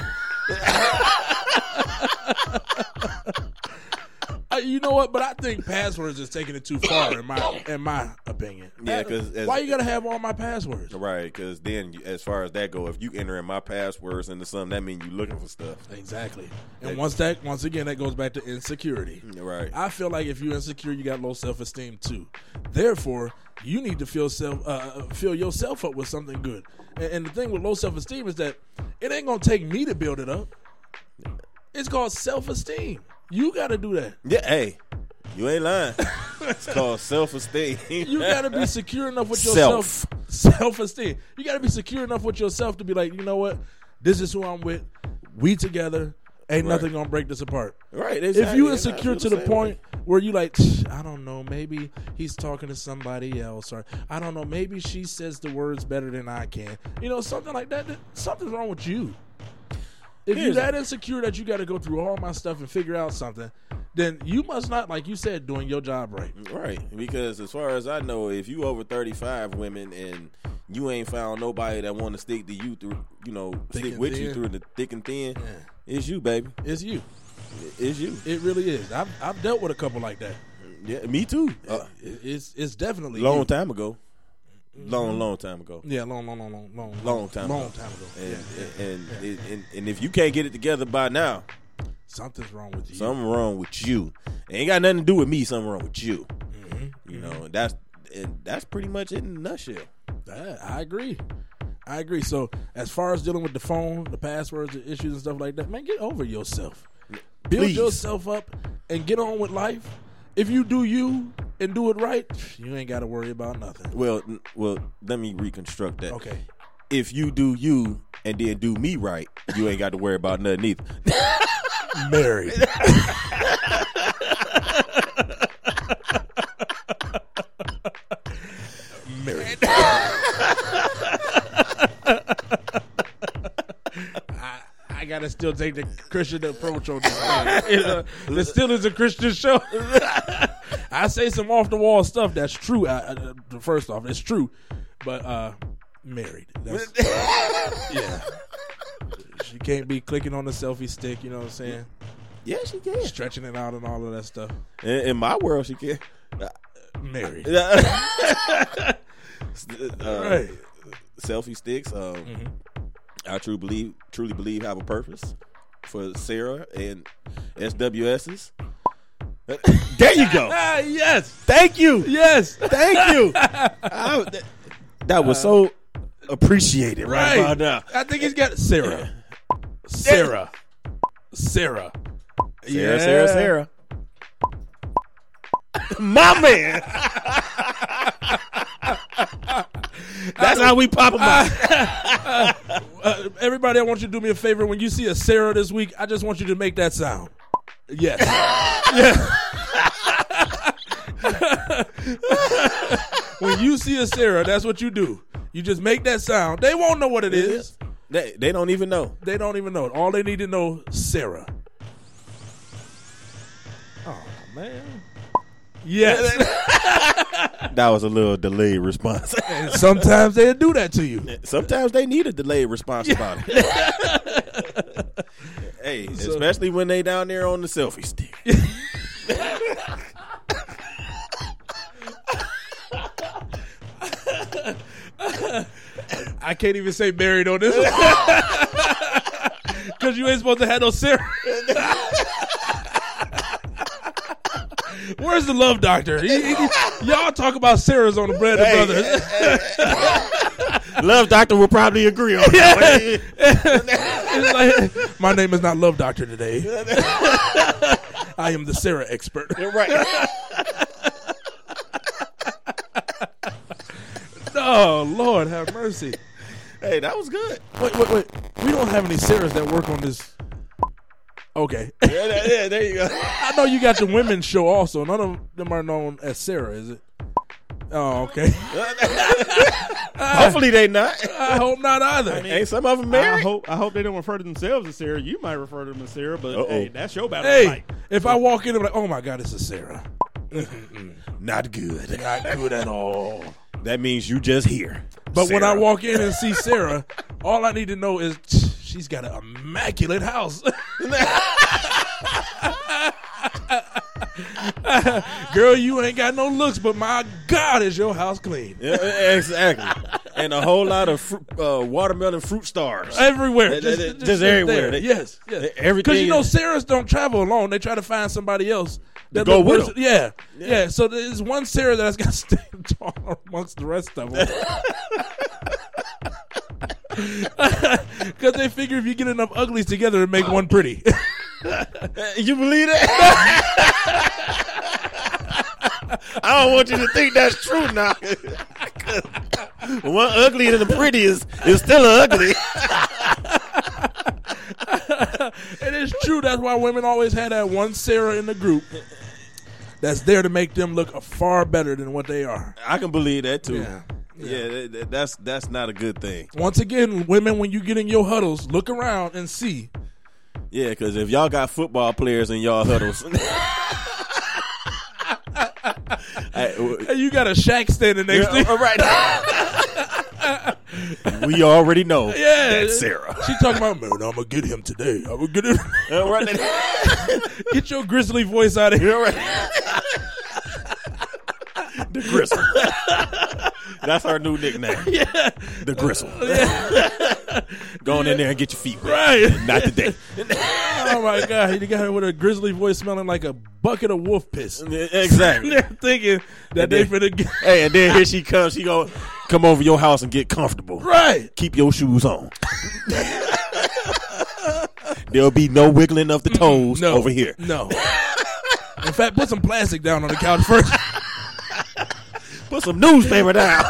[SPEAKER 8] Uh, you know what? But I think passwords is taking it too far in my in my opinion.
[SPEAKER 9] Yeah, 'cause as-
[SPEAKER 8] why you gotta have all my passwords?
[SPEAKER 9] Right, because then you- as far as that go, if you enter in my passwords into something, that means you looking for stuff.
[SPEAKER 8] Exactly. And once that once again that goes back to insecurity.
[SPEAKER 9] Right.
[SPEAKER 8] I feel like if you're insecure, you got low self esteem too. Therefore, you need to feel self uh, fill yourself up with something good. And, and the thing with low self esteem is that it ain't gonna take me to build it up. It's called self esteem. You got to do that.
[SPEAKER 9] Yeah, hey, you ain't lying. It's called self-esteem.
[SPEAKER 8] You got to be secure enough with yourself.
[SPEAKER 9] Self.
[SPEAKER 8] Self esteem. You got to be secure enough with yourself to be like, you know what? This is who I'm with. We together. Ain't
[SPEAKER 9] Right.
[SPEAKER 8] nothing gonna break this apart.
[SPEAKER 9] Right.
[SPEAKER 8] If
[SPEAKER 9] Exactly.
[SPEAKER 8] you
[SPEAKER 9] And I
[SPEAKER 8] insecure
[SPEAKER 9] feel
[SPEAKER 8] to
[SPEAKER 9] the
[SPEAKER 8] the
[SPEAKER 9] same
[SPEAKER 8] point
[SPEAKER 9] way.
[SPEAKER 8] where you like, I don't know, maybe he's talking to somebody else, or I don't know, maybe she says the words better than I can. You know, something like that. that- Something's wrong with you. If you're
[SPEAKER 9] Here's-
[SPEAKER 8] that insecure that you got to go through all my stuff and figure out something, then you must not, like you said, doing your job right.
[SPEAKER 9] Right, because as far as I know, if you over thirty-five women and you ain't found nobody that want to stick to you through, you know,
[SPEAKER 8] Thick
[SPEAKER 9] stick
[SPEAKER 8] and
[SPEAKER 9] with you
[SPEAKER 8] thin.
[SPEAKER 9] through the thick and thin,
[SPEAKER 8] Yeah.
[SPEAKER 9] it's you, baby.
[SPEAKER 8] It's you.
[SPEAKER 9] It's you.
[SPEAKER 8] It really is. I've I've dealt with a couple like that.
[SPEAKER 9] Yeah, me too. Uh,
[SPEAKER 8] It- it's it's definitely
[SPEAKER 9] long
[SPEAKER 8] you.
[SPEAKER 9] time ago. Long, long time ago.
[SPEAKER 8] Yeah, long, long, long, long, long,
[SPEAKER 9] Long time
[SPEAKER 8] long
[SPEAKER 9] ago.
[SPEAKER 8] time ago.
[SPEAKER 9] And,
[SPEAKER 8] yeah, yeah.
[SPEAKER 9] and, and, and and if you can't get it together by now,
[SPEAKER 8] Something's wrong with you.
[SPEAKER 9] something wrong with you. It ain't got nothing to do with me. Something wrong with you.
[SPEAKER 8] Mm-hmm.
[SPEAKER 9] You know, and that's and that's pretty much it in a nutshell.
[SPEAKER 8] I, I agree. I agree. So as far as dealing with the phone, the passwords, the issues and stuff like that, man, get over yourself. Build
[SPEAKER 9] Please.
[SPEAKER 8] yourself up and get on with life. If you do you and do it right, you ain't got to worry about nothing.
[SPEAKER 9] Well, n- well, let me reconstruct that.
[SPEAKER 8] Okay.
[SPEAKER 9] If you do you and then do me right, you ain't got to worry about nothing either.
[SPEAKER 8] Married. Married. I, I gotta still take the Christian approach on this thing. You know, this still is a Christian show. I say some off the wall stuff that's true. I, I, first off, it's true, but uh, married. That's, yeah, she can't be clicking on the selfie stick. You know what I'm saying?
[SPEAKER 9] Yeah, she can.
[SPEAKER 8] Stretching it out and all of that stuff.
[SPEAKER 9] In, in my world, she can.
[SPEAKER 8] Married.
[SPEAKER 9] uh,
[SPEAKER 8] Right.
[SPEAKER 9] Selfie sticks. Um,
[SPEAKER 8] Mm-hmm.
[SPEAKER 9] I truly believe, truly believe, have a purpose for Sarah and S W S's. There you go.
[SPEAKER 8] Ah, yes.
[SPEAKER 9] Thank you.
[SPEAKER 8] Yes.
[SPEAKER 9] Thank you. I, that, that was so appreciated right,
[SPEAKER 8] Right.
[SPEAKER 9] about now.
[SPEAKER 8] I think he's got Sarah. Sarah. Sarah.
[SPEAKER 9] Sarah, Sarah, Sarah. My man. That's how we pop them out.
[SPEAKER 8] Uh, everybody, I want you to do me a favor. When you see a Sarah this week, I just want you to make that sound. Yes. Yeah. When you see a Sarah, that's what you do. You just make that sound. They won't know what it is.
[SPEAKER 9] They, they don't even know.
[SPEAKER 8] They don't even know it. All they need to know, Sarah. Oh, man. Yes.
[SPEAKER 9] That was a little delayed response.
[SPEAKER 8] And sometimes they'll do that to you.
[SPEAKER 9] Sometimes they need a delayed response about it. Hey,
[SPEAKER 8] So-
[SPEAKER 9] especially when they down there on the selfie stick.
[SPEAKER 8] I can't even say married on this one. Because you ain't supposed to have no Sarah. Where's the love doctor? He- he- y'all talk about Sarahs on the Bread and Brothers.
[SPEAKER 9] Love Doctor will probably agree on that.
[SPEAKER 8] It's like, my name is not Love Doctor today. I am the Sarah expert.
[SPEAKER 9] Right.
[SPEAKER 8] Oh, Lord, have mercy.
[SPEAKER 9] Hey, that was good.
[SPEAKER 8] Wait, wait, wait. We don't have any Sarahs that work on this. Okay.
[SPEAKER 9] Yeah, yeah, yeah, there you go.
[SPEAKER 8] I know you got your women's show also. None of them are known as Sarah, is it? Oh, okay.
[SPEAKER 9] Hopefully they not.
[SPEAKER 8] I hope not either.
[SPEAKER 9] Ain't some of them
[SPEAKER 10] I
[SPEAKER 9] married?
[SPEAKER 10] hope I hope they don't refer to themselves as Sarah. You might refer to them as Sarah, but
[SPEAKER 9] Uh-oh.
[SPEAKER 10] hey, that's your battle.
[SPEAKER 8] Hey,
[SPEAKER 10] Fight.
[SPEAKER 8] if I walk in and be like, oh my God, it's a Sarah.
[SPEAKER 9] Not good.
[SPEAKER 8] Not good at all.
[SPEAKER 9] That means you just here.
[SPEAKER 8] But when I
[SPEAKER 9] Sarah.
[SPEAKER 8] walk in and see Sarah, all I need to know is she's got an immaculate house. Girl, you ain't got no looks, but my God, is your house clean.
[SPEAKER 9] Yeah, exactly. And a whole lot of fruit, uh, watermelon fruit stars.
[SPEAKER 8] Everywhere.
[SPEAKER 9] Just-
[SPEAKER 8] Just,
[SPEAKER 9] just everywhere.
[SPEAKER 8] there.
[SPEAKER 9] They-
[SPEAKER 8] Yes, yes.
[SPEAKER 9] everything
[SPEAKER 8] Because you know,
[SPEAKER 9] is-
[SPEAKER 8] Sarahs don't travel alone. They try to find somebody else. that
[SPEAKER 9] go
[SPEAKER 8] look
[SPEAKER 9] with
[SPEAKER 8] worse-
[SPEAKER 9] them.
[SPEAKER 8] Yeah,
[SPEAKER 9] Yeah.
[SPEAKER 8] yeah. So there's one Sarah that's got to stand tall amongst the rest of them. Because they figure if you get enough uglies together, it make one pretty.
[SPEAKER 9] You believe that? I don't want you to think that's true now. One ugly and the prettiest is still ugly.
[SPEAKER 8] It is true. That's why women always had that one Sarah in the group that's there to make them look far better than what they are.
[SPEAKER 9] I can believe that too.
[SPEAKER 8] Yeah.
[SPEAKER 9] Yeah, that- that- that's that's not a good thing.
[SPEAKER 8] Once again, women, when you get in your huddles, look around and see.
[SPEAKER 9] Yeah, because if y'all got football players in y'all huddles, I-
[SPEAKER 8] Hey, you got a Shaq standing next to you.
[SPEAKER 9] Yeah, right. We already know
[SPEAKER 8] Yeah,
[SPEAKER 9] that's Sarah.
[SPEAKER 8] She talking about, man, I'm gonna get him today. I'm gonna get him.
[SPEAKER 9] Uh, right.
[SPEAKER 8] Get your grizzly voice out of here.
[SPEAKER 9] Right. The Gristle. That's our new nickname.
[SPEAKER 8] Yeah.
[SPEAKER 9] The Gristle.
[SPEAKER 8] Yeah.
[SPEAKER 9] Go on in there and get your feet wet.
[SPEAKER 8] Right.
[SPEAKER 9] Not today.
[SPEAKER 8] Oh my God, you got her with a grizzly voice smelling like a bucket of wolf piss.
[SPEAKER 9] Exactly.
[SPEAKER 8] They're thinking that
[SPEAKER 9] And
[SPEAKER 8] they
[SPEAKER 9] then-
[SPEAKER 8] finna get.
[SPEAKER 9] Hey, and then here she comes. She go come over your house and get comfortable.
[SPEAKER 8] Right.
[SPEAKER 9] Keep your shoes on. There'll be no wiggling of the toes
[SPEAKER 8] No.
[SPEAKER 9] over here.
[SPEAKER 8] No. In fact, put some plastic down on the couch first.
[SPEAKER 9] Put some newspaper down.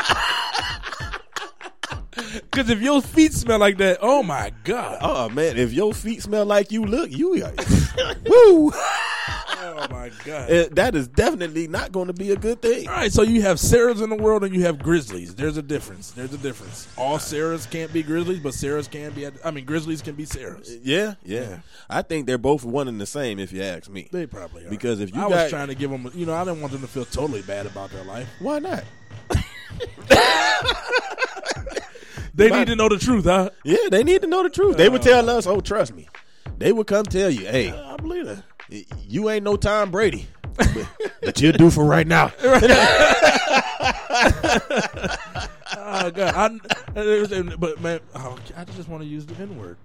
[SPEAKER 8] Because if your feet smell like that, oh my God.
[SPEAKER 9] Oh man, if your feet smell like you look, you woo.
[SPEAKER 8] Oh my God.
[SPEAKER 9] Uh, that is definitely not going to be a good thing.
[SPEAKER 8] All right, so you have Sarahs in the world and you have Grizzlies. There's a difference. There's a difference. All Sarahs can't be Grizzlies, but Sarahs can be. I mean, Grizzlies can be Sarahs.
[SPEAKER 9] Yeah, yeah,
[SPEAKER 8] Yeah.
[SPEAKER 9] I think they're both one and the same, if you ask me.
[SPEAKER 8] They probably are.
[SPEAKER 9] Because if you
[SPEAKER 8] I
[SPEAKER 9] got,
[SPEAKER 8] was trying to give them, you know, I didn't want them to feel totally bad about their life.
[SPEAKER 9] why not?
[SPEAKER 8] They
[SPEAKER 9] Why-
[SPEAKER 8] need to know the truth, huh?
[SPEAKER 9] Yeah, they need to know the truth. They would tell us, oh, trust me. They would come tell you, hey,
[SPEAKER 8] I believe that.
[SPEAKER 9] you ain't no Tom Brady, but, but you'll do for right now.
[SPEAKER 8] Oh God! I, but man, oh, I just want to use the N word.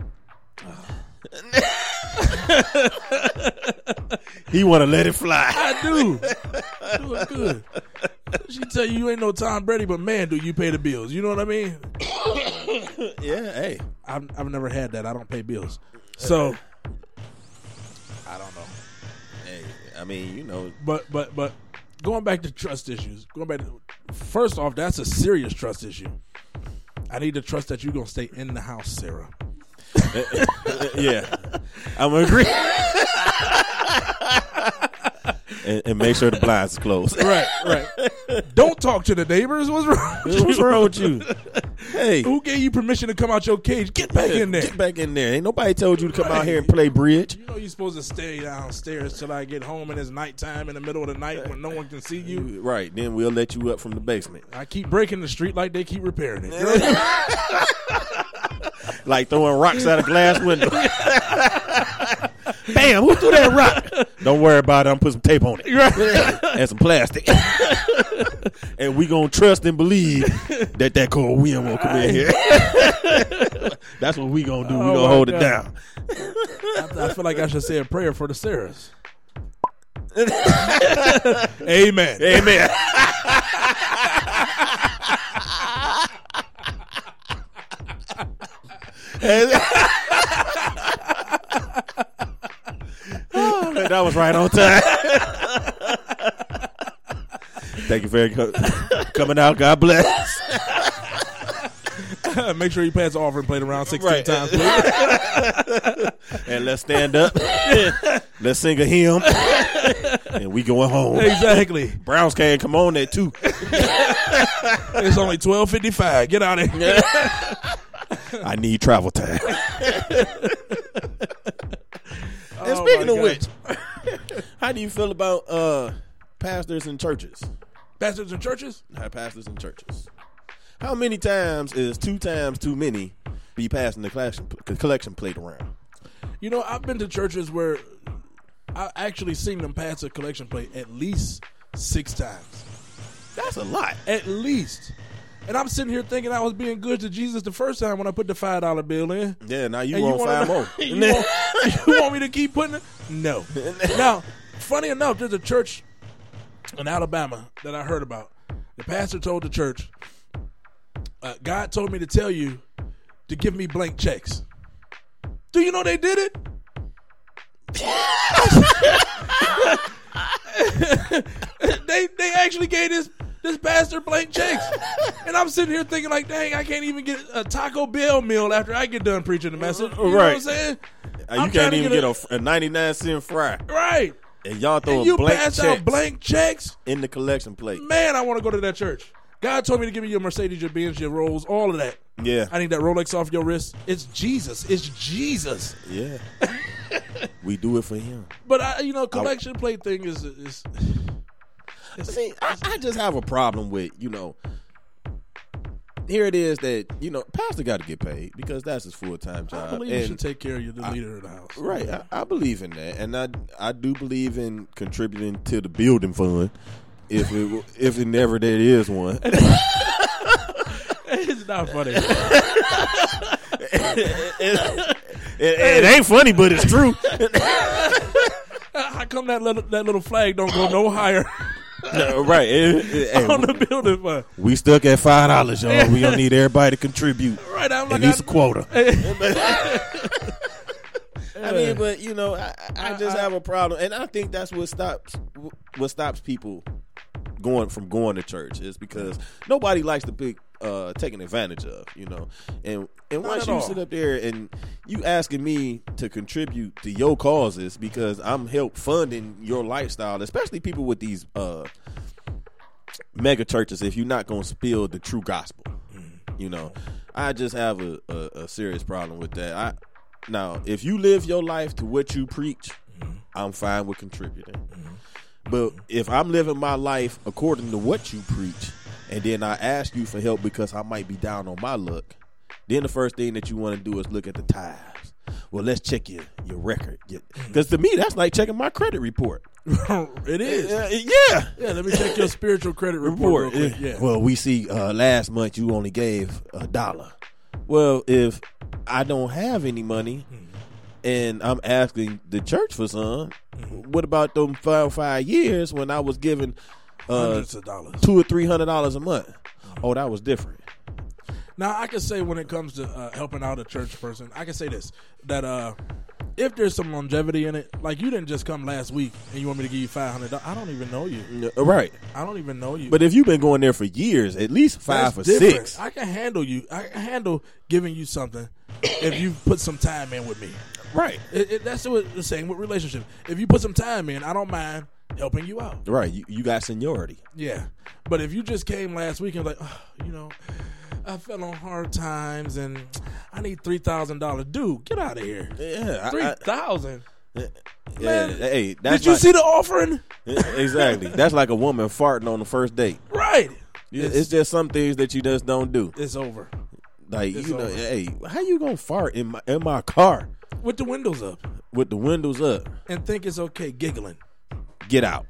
[SPEAKER 9] He want to let it fly.
[SPEAKER 8] I do. I do it good. She tell you you ain't no Tom Brady, but man, do you pay the bills? You know what I mean?
[SPEAKER 9] Yeah, hey.
[SPEAKER 8] I've I've never had that. I don't pay bills, so I don't know.
[SPEAKER 9] Hey, I mean, you know.
[SPEAKER 8] But but but going back to trust issues. Going back to first off, that's a serious trust issue. I need to trust that you're gonna stay in the house, Sarah.
[SPEAKER 9] Yeah, I'm gonna agree. and, and make sure the blinds is closed.
[SPEAKER 8] Right, right. Don't talk to the neighbors. What's wrong? With
[SPEAKER 9] What's
[SPEAKER 8] you?
[SPEAKER 9] wrong with you? Hey,
[SPEAKER 8] Who gave you permission to come out your cage? Get back in there.
[SPEAKER 9] Get back in there. Ain't nobody told you to come out here and play bridge.
[SPEAKER 8] You know you're supposed to stay downstairs till I get home and it's nighttime in the middle of the night when no one can see you.
[SPEAKER 9] Right, then we'll let you up from the basement.
[SPEAKER 8] I keep breaking the street like they keep repairing it.
[SPEAKER 9] Like throwing rocks out a glass window. Bam, who threw that rock? Don't worry about it. I'm put some tape on it. And some plastic. And we gonna trust and believe that that cold wind won't come in here. That's what we gonna do. We
[SPEAKER 8] Oh,
[SPEAKER 9] gonna
[SPEAKER 8] my
[SPEAKER 9] hold
[SPEAKER 8] God.
[SPEAKER 9] it down.
[SPEAKER 8] I, I feel like I should say a prayer for the Sarahs. Amen.
[SPEAKER 9] Amen. Oh, man, that was right on time. Thank you for coming out. God bless.
[SPEAKER 8] Make sure you pass the offering plate around sixteen
[SPEAKER 9] Right.
[SPEAKER 8] times, please.
[SPEAKER 9] And let's stand up. Let's sing a hymn. And we going home.
[SPEAKER 8] Exactly.
[SPEAKER 9] Browns can't come on there too.
[SPEAKER 8] It's only twelve fifty five. Get out of here.
[SPEAKER 9] I need travel time. And
[SPEAKER 8] Oh,
[SPEAKER 9] speaking
[SPEAKER 8] my
[SPEAKER 9] of
[SPEAKER 8] God.
[SPEAKER 9] which, how do you feel about uh, pastors and churches?
[SPEAKER 8] Pastors and churches?
[SPEAKER 9] How pastors and churches. How many times is two times too many be passing the collection, collection plate around?
[SPEAKER 8] You know, I've been to churches where I actually seen them pass a collection plate at least six times.
[SPEAKER 9] That's a lot.
[SPEAKER 8] At least. And I'm sitting here thinking I was being good to Jesus the first time when I put the five dollar bill in.
[SPEAKER 9] Yeah, now you
[SPEAKER 8] And
[SPEAKER 9] want
[SPEAKER 8] wanna-
[SPEAKER 9] five more.
[SPEAKER 8] you, want, you want me to keep putting it? No. Now, funny enough, there's a church in Alabama that I heard about. The pastor told the church, uh, God told me to tell you to give me blank checks. Do you know they did it? they they actually gave this this pastor blank checks, and I'm sitting here thinking like, dang, I can't even get a Taco Bell meal after I get done preaching the message. You know what I'm
[SPEAKER 9] Right.
[SPEAKER 8] saying?
[SPEAKER 9] Uh, you
[SPEAKER 8] I'm trying
[SPEAKER 9] can't
[SPEAKER 8] to
[SPEAKER 9] even
[SPEAKER 8] get
[SPEAKER 9] get a, a ninety-nine cent fry.
[SPEAKER 8] Right.
[SPEAKER 9] And y'all throw
[SPEAKER 8] And you
[SPEAKER 9] blank
[SPEAKER 8] pass
[SPEAKER 9] checks
[SPEAKER 8] out blank checks.
[SPEAKER 9] in the collection plate.
[SPEAKER 8] Man, I want to go to that church. God told me to give you your Mercedes, your Benz, your Rolls, all of that.
[SPEAKER 9] Yeah.
[SPEAKER 8] I need that Rolex off your wrist. It's Jesus. It's Jesus.
[SPEAKER 9] Yeah. We do it for him.
[SPEAKER 8] But I, you know, collection plate thing is is.
[SPEAKER 9] See, I, I just have a problem with, you know, here it is that, you know, pastor got to get paid because that's his full-time job.
[SPEAKER 8] I believe
[SPEAKER 9] and
[SPEAKER 8] you should take care of you, the
[SPEAKER 9] I,
[SPEAKER 8] leader of the house.
[SPEAKER 9] Right. I, I believe in that. And I I do believe in contributing to the building fund if it if it never there is one.
[SPEAKER 8] It's not funny.
[SPEAKER 9] it, it, it, it ain't funny, but it's true.
[SPEAKER 8] How come that little that little flag don't go no higher?
[SPEAKER 9] No, right. It, it,
[SPEAKER 8] on
[SPEAKER 9] hey,
[SPEAKER 8] the building fund.
[SPEAKER 9] We stuck at five dollars, y'all. We gonna need everybody to contribute.
[SPEAKER 8] Right. I'm
[SPEAKER 9] at
[SPEAKER 8] like,
[SPEAKER 9] least
[SPEAKER 8] I,
[SPEAKER 9] a quota.
[SPEAKER 8] I
[SPEAKER 9] I mean, but you know, I, I just
[SPEAKER 8] I,
[SPEAKER 9] have a problem, and I think that's what stops what stops people going from going to church is because nobody likes to be uh, taken advantage of, you know. And and
[SPEAKER 8] Not
[SPEAKER 9] once
[SPEAKER 8] at
[SPEAKER 9] you
[SPEAKER 8] all.
[SPEAKER 9] sit up there and you asking me to contribute to your causes because I'm help funding your lifestyle, especially people with these uh, mega churches, if you're not gonna spill the true gospel, you know, I just have a, a, a serious problem with that. I now if you live your life to what you preach, I'm fine with contributing. But if I'm living my life according to what you preach, and then I ask you for help because I might be down on my luck, then the first thing that you want to do is look at the tithes. Well, let's check your, your record. Because to me, that's like checking my credit report.
[SPEAKER 8] It is.
[SPEAKER 9] Uh, yeah.
[SPEAKER 8] Yeah, let me check your spiritual credit report,
[SPEAKER 9] report.
[SPEAKER 8] real quick. Yeah.
[SPEAKER 9] Well, we see uh, last month you only gave a dollar. Well, if I don't have any money and I'm asking the church for some, what about them five, five years when I was giving uh,
[SPEAKER 8] hundreds of dollars,
[SPEAKER 9] two or three hundred dollars a month? Oh, that was different.
[SPEAKER 8] Now, I can say when it comes to uh, helping out a church person, I can say this, that uh, if there's some longevity in it, like you didn't just come last week and you want me to give you five hundred dollars, I don't even know you.
[SPEAKER 9] Right.
[SPEAKER 8] I don't even know you.
[SPEAKER 9] But if you've been going there for years, at least five
[SPEAKER 8] That's
[SPEAKER 9] or
[SPEAKER 8] different.
[SPEAKER 9] six.
[SPEAKER 8] I can handle you. I can handle giving you something if you put some time in with me.
[SPEAKER 9] Right.
[SPEAKER 8] It, it, that's what the same with relationship. If you put some time in, I don't mind helping you out.
[SPEAKER 9] Right. You, you got seniority.
[SPEAKER 8] Yeah. But if you just came last week and like, oh, you know, I fell on hard times and I need three thousand dollars. Dude, get out of here.
[SPEAKER 9] Yeah.
[SPEAKER 8] three thousand dollars.
[SPEAKER 9] Yeah,
[SPEAKER 8] Man,
[SPEAKER 9] hey, that's
[SPEAKER 8] did you
[SPEAKER 9] like,
[SPEAKER 8] see the offering?
[SPEAKER 9] Exactly. That's like a woman farting on the first date.
[SPEAKER 8] Right.
[SPEAKER 9] It's, it's just some things that you just don't do.
[SPEAKER 8] It's over.
[SPEAKER 9] Like,
[SPEAKER 8] It's
[SPEAKER 9] you know,
[SPEAKER 8] over.
[SPEAKER 9] hey, how you gonna fart in my in my car
[SPEAKER 8] With the windows up
[SPEAKER 9] with the windows up?
[SPEAKER 8] and think it's okay giggling.
[SPEAKER 9] Get out.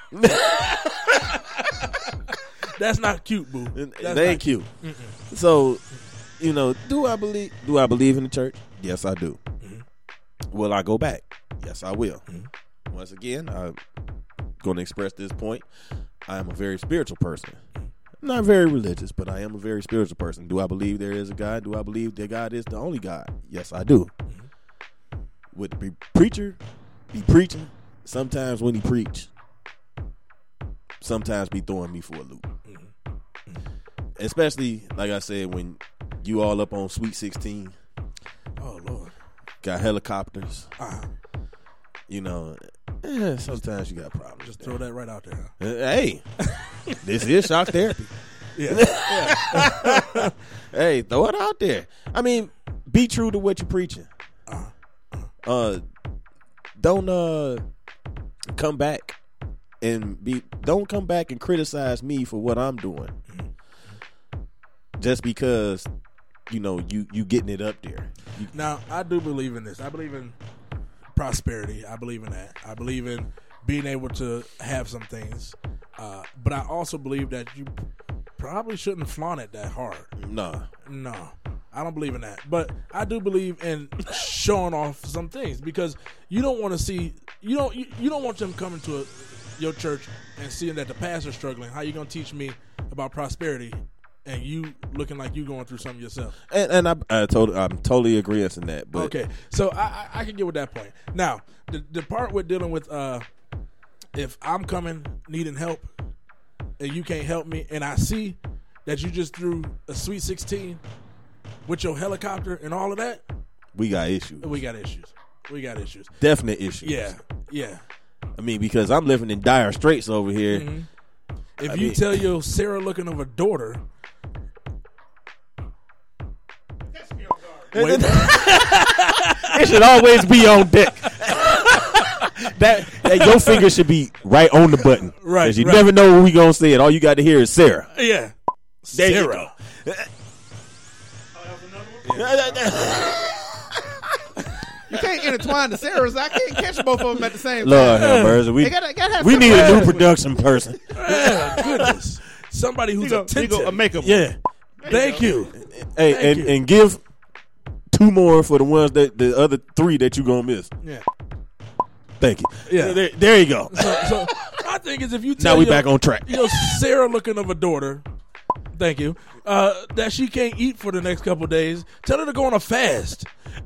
[SPEAKER 8] That's not cute, boo. That's
[SPEAKER 9] They
[SPEAKER 8] not
[SPEAKER 9] ain't cute. So, you know, do I believe? Do I believe in the church? Yes, I do. Mm-hmm. Will I go back? Yes, I will. Mm-hmm. Once again, I'm going to express this point. I am a very spiritual person. I'm not very religious, but I am a very spiritual person. Do I believe there is a God? Do I believe that God is the only God? Yes, I do. Mm-hmm. Would the preacher be preaching? Sometimes when he preach, sometimes be throwing me for a loop. Especially, like I said, when you all up on Sweet sixteen.
[SPEAKER 8] Oh, Lord.
[SPEAKER 9] Got helicopters.
[SPEAKER 8] Uh-huh.
[SPEAKER 9] You know, eh, sometimes you got problems.
[SPEAKER 8] Just throw that right out there. Huh?
[SPEAKER 9] Uh, hey, this is shock therapy.
[SPEAKER 8] Yeah. yeah.
[SPEAKER 9] Hey, throw it out there. I mean, be true to what you're preaching.
[SPEAKER 8] Uh-huh.
[SPEAKER 9] Uh, don't uh come back and be. Don't come back and criticize me for what I'm doing. Just because, you know, you you getting it up there. You,
[SPEAKER 8] Now, I do believe in this. I believe in prosperity. I believe in that. I believe in being able to have some things. Uh, but I also believe that you probably shouldn't flaunt it that hard.
[SPEAKER 9] nah.
[SPEAKER 8] No, I don't believe in that. But I do believe in showing off some things because you don't want to see you don't you, you don't want them coming to a, your church and seeing that the pastor's struggling. How you gonna teach me about prosperity and you looking like you going through something yourself?
[SPEAKER 9] And, and I, I told, I'm totally agreeing in that. But
[SPEAKER 8] Okay, so I, I, I can get with that point. Now, the the part with dealing with uh, if I'm coming needing help and you can't help me, and I see that you just threw a Sweet sixteen with your helicopter and all of that,
[SPEAKER 9] we got issues.
[SPEAKER 8] we got issues. We got issues.
[SPEAKER 9] Definite issues.
[SPEAKER 8] Yeah, yeah.
[SPEAKER 9] I mean, because I'm living in dire straits over here.
[SPEAKER 8] Mm-hmm. If
[SPEAKER 9] I
[SPEAKER 8] you
[SPEAKER 9] mean-
[SPEAKER 8] tell your Sarah looking of a daughter, wait,
[SPEAKER 9] It should always be on deck. that, that your finger should be right on the button.
[SPEAKER 8] Right,
[SPEAKER 9] Because you
[SPEAKER 8] right.
[SPEAKER 9] never know when we gonna say it. All you got to hear is Sarah.
[SPEAKER 8] yeah,
[SPEAKER 9] There you
[SPEAKER 8] Sarah.
[SPEAKER 9] go.
[SPEAKER 10] You can't intertwine the Sarahs. I can't catch both of them at the same time.
[SPEAKER 9] Lord have mercy. We,
[SPEAKER 10] gotta, gotta have
[SPEAKER 9] we need a new
[SPEAKER 10] separate-
[SPEAKER 9] production person.
[SPEAKER 8] Yeah, goodness. Somebody who's
[SPEAKER 10] You go, you
[SPEAKER 8] attentive.
[SPEAKER 10] go, a makeup.
[SPEAKER 9] Yeah.
[SPEAKER 8] Thank you.
[SPEAKER 9] Hey,
[SPEAKER 8] Thank
[SPEAKER 9] and,
[SPEAKER 8] you.
[SPEAKER 9] and give two more for the ones that the other three that you gonna miss.
[SPEAKER 8] Yeah.
[SPEAKER 9] Thank you.
[SPEAKER 8] Yeah.
[SPEAKER 9] There, there you go.
[SPEAKER 8] So, so my thing is, if you tell
[SPEAKER 9] Now we
[SPEAKER 8] your,
[SPEAKER 9] back on track.
[SPEAKER 8] your Sarah looking of a daughter, thank you, uh, that she can't eat for the next couple of days, tell her to go on a fast.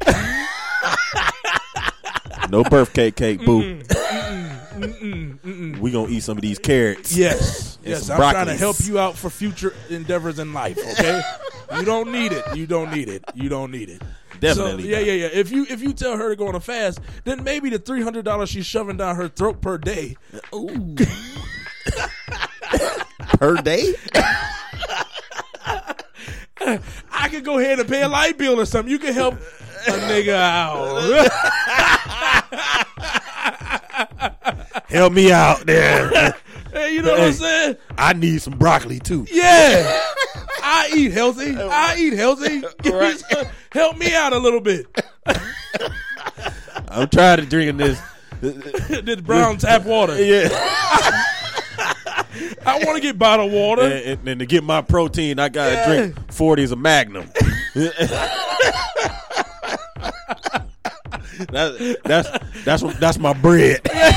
[SPEAKER 9] No birthday cake, boo.
[SPEAKER 8] Mm-mm, mm-mm, mm-mm.
[SPEAKER 9] We gonna eat some of these carrots.
[SPEAKER 8] Yes,
[SPEAKER 9] And
[SPEAKER 8] yes.
[SPEAKER 9] some
[SPEAKER 8] I'm trying to
[SPEAKER 9] broccolis.
[SPEAKER 8] help you out for future endeavors in life. Okay, you don't need it. You don't need it. You don't need it.
[SPEAKER 9] Definitely
[SPEAKER 8] So, yeah,
[SPEAKER 9] not.
[SPEAKER 8] yeah, yeah. If you if you tell her to go on a fast, then maybe the three hundred dollars she's shoving down her throat per day.
[SPEAKER 9] Ooh. Per day?
[SPEAKER 8] I could go ahead and pay a light bill or something. You can help a nigga out.
[SPEAKER 9] Help me out there.
[SPEAKER 8] Hey, you know what I'm saying?
[SPEAKER 9] I need some broccoli too.
[SPEAKER 8] Yeah. I eat healthy. I eat healthy. Give me some- help me out a little bit.
[SPEAKER 9] I'm tired of drinking this.
[SPEAKER 8] This brown tap water.
[SPEAKER 9] Yeah.
[SPEAKER 8] I want to get bottled water.
[SPEAKER 9] And, and, and to get my protein, I gotta
[SPEAKER 8] Yeah.
[SPEAKER 9] drink forties of Magnum. That, that's that's what- that's my bread.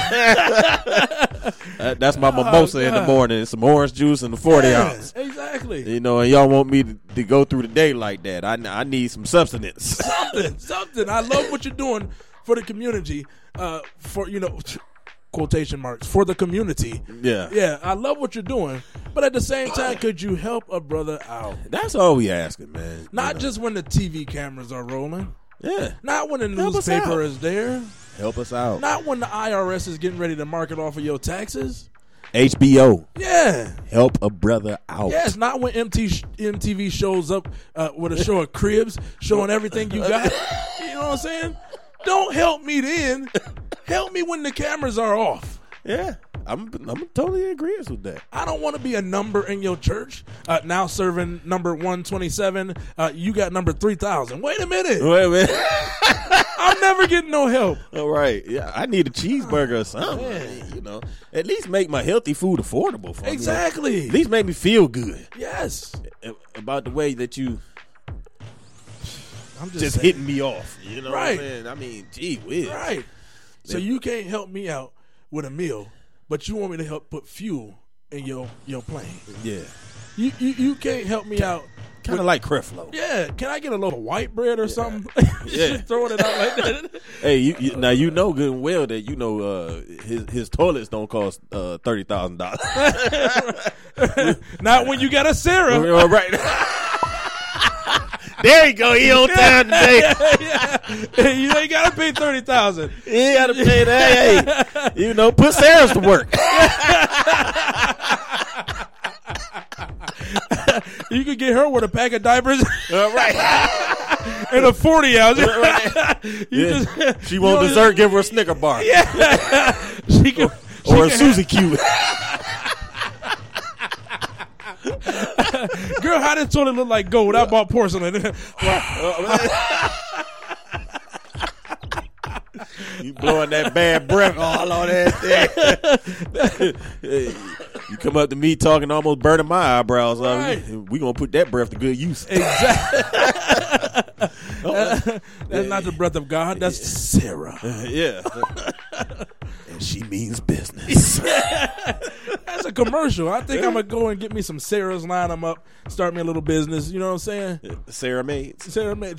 [SPEAKER 9] That- that's my mimosa in the
[SPEAKER 8] God.
[SPEAKER 9] morning. Some orange juice and a forty
[SPEAKER 8] Yeah,
[SPEAKER 9] ounce.
[SPEAKER 8] exactly.
[SPEAKER 9] You know, and y'all want me to, to go through the day like that. I, I need some substance.
[SPEAKER 8] Something, something. I love what you're doing for the community. Uh, for you know, quotation marks for the community.
[SPEAKER 9] Yeah.
[SPEAKER 8] Yeah, I love what you're doing, but at the same time, could you help a brother out?
[SPEAKER 9] That's all we asking, man.
[SPEAKER 8] Not
[SPEAKER 9] You know.
[SPEAKER 8] just when the T V cameras are rolling.
[SPEAKER 9] Yeah.
[SPEAKER 8] Not when the
[SPEAKER 9] Help us
[SPEAKER 8] newspaper
[SPEAKER 9] out.
[SPEAKER 8] is there.
[SPEAKER 9] Help us out.
[SPEAKER 8] Not when the I R S is getting ready to market off of your taxes.
[SPEAKER 9] H B O.
[SPEAKER 8] Yeah.
[SPEAKER 9] Help a brother out.
[SPEAKER 8] Yes, not when M T M T V shows up uh, with a show of cribs showing everything you got. You know what I'm saying? Don't help me then. Help me when the cameras are off.
[SPEAKER 9] Yeah. I'm I'm totally in agreement with that.
[SPEAKER 8] I don't want to be a number in your church. Uh, now serving number one twenty-seven. Uh, you got number three thousand. Wait a minute.
[SPEAKER 9] Wait a minute.
[SPEAKER 8] I'm never getting no help.
[SPEAKER 9] All right. Yeah, I need a cheeseburger or something.
[SPEAKER 8] Man.
[SPEAKER 9] You know, at least make my healthy food affordable for me.
[SPEAKER 8] Exactly.
[SPEAKER 9] At least make me feel good
[SPEAKER 8] Yes.
[SPEAKER 9] about the way that you
[SPEAKER 8] I'm just,
[SPEAKER 9] just
[SPEAKER 8] saying.
[SPEAKER 9] hitting me off. You know
[SPEAKER 8] Right.
[SPEAKER 9] what I'm saying? I mean, gee whiz.
[SPEAKER 8] Right. So you can't help me out with a meal, but you want me to help put fuel in your your plane.
[SPEAKER 9] Yeah.
[SPEAKER 8] You you, you can't help me out.
[SPEAKER 9] Kind of like Creflo.
[SPEAKER 8] Yeah, can I get a little white bread or something?
[SPEAKER 9] Yeah.
[SPEAKER 8] Just throwing it out like that.
[SPEAKER 9] Hey, you, you now you know good and well that you know uh, his his toilets don't cost uh, thirty thousand dollars.
[SPEAKER 8] Not when you got a Sarah.
[SPEAKER 9] All right. There you go. He on time today.
[SPEAKER 8] Yeah. You ain't gotta pay thirty thousand.
[SPEAKER 9] He ain't got to pay that. Hey, you know, put Sarah's to work.
[SPEAKER 8] You could get her with a pack of diapers
[SPEAKER 9] All right.
[SPEAKER 8] and a forty ounce. You
[SPEAKER 9] Yeah.
[SPEAKER 8] just-
[SPEAKER 9] She
[SPEAKER 8] you
[SPEAKER 9] want
[SPEAKER 8] know,
[SPEAKER 9] dessert, give her a Snicker bar.
[SPEAKER 8] Yeah. She can,
[SPEAKER 9] Or a Suzy Q.
[SPEAKER 8] girl, how this toilet look like gold? I bought porcelain.
[SPEAKER 9] You blowing that bad breath all on that thing. You come up to me talking, almost burning my eyebrows off.
[SPEAKER 8] Right.
[SPEAKER 9] We gonna put that breath to good use.
[SPEAKER 8] Exactly. That's not the breath of God. That's Sarah.
[SPEAKER 9] Yeah. And she means business.
[SPEAKER 8] That's a commercial. I think I'm gonna go and get me some Sarahs, line them up, start me a little business. You know what I'm saying?
[SPEAKER 9] Sarah maids.
[SPEAKER 8] Sarah made.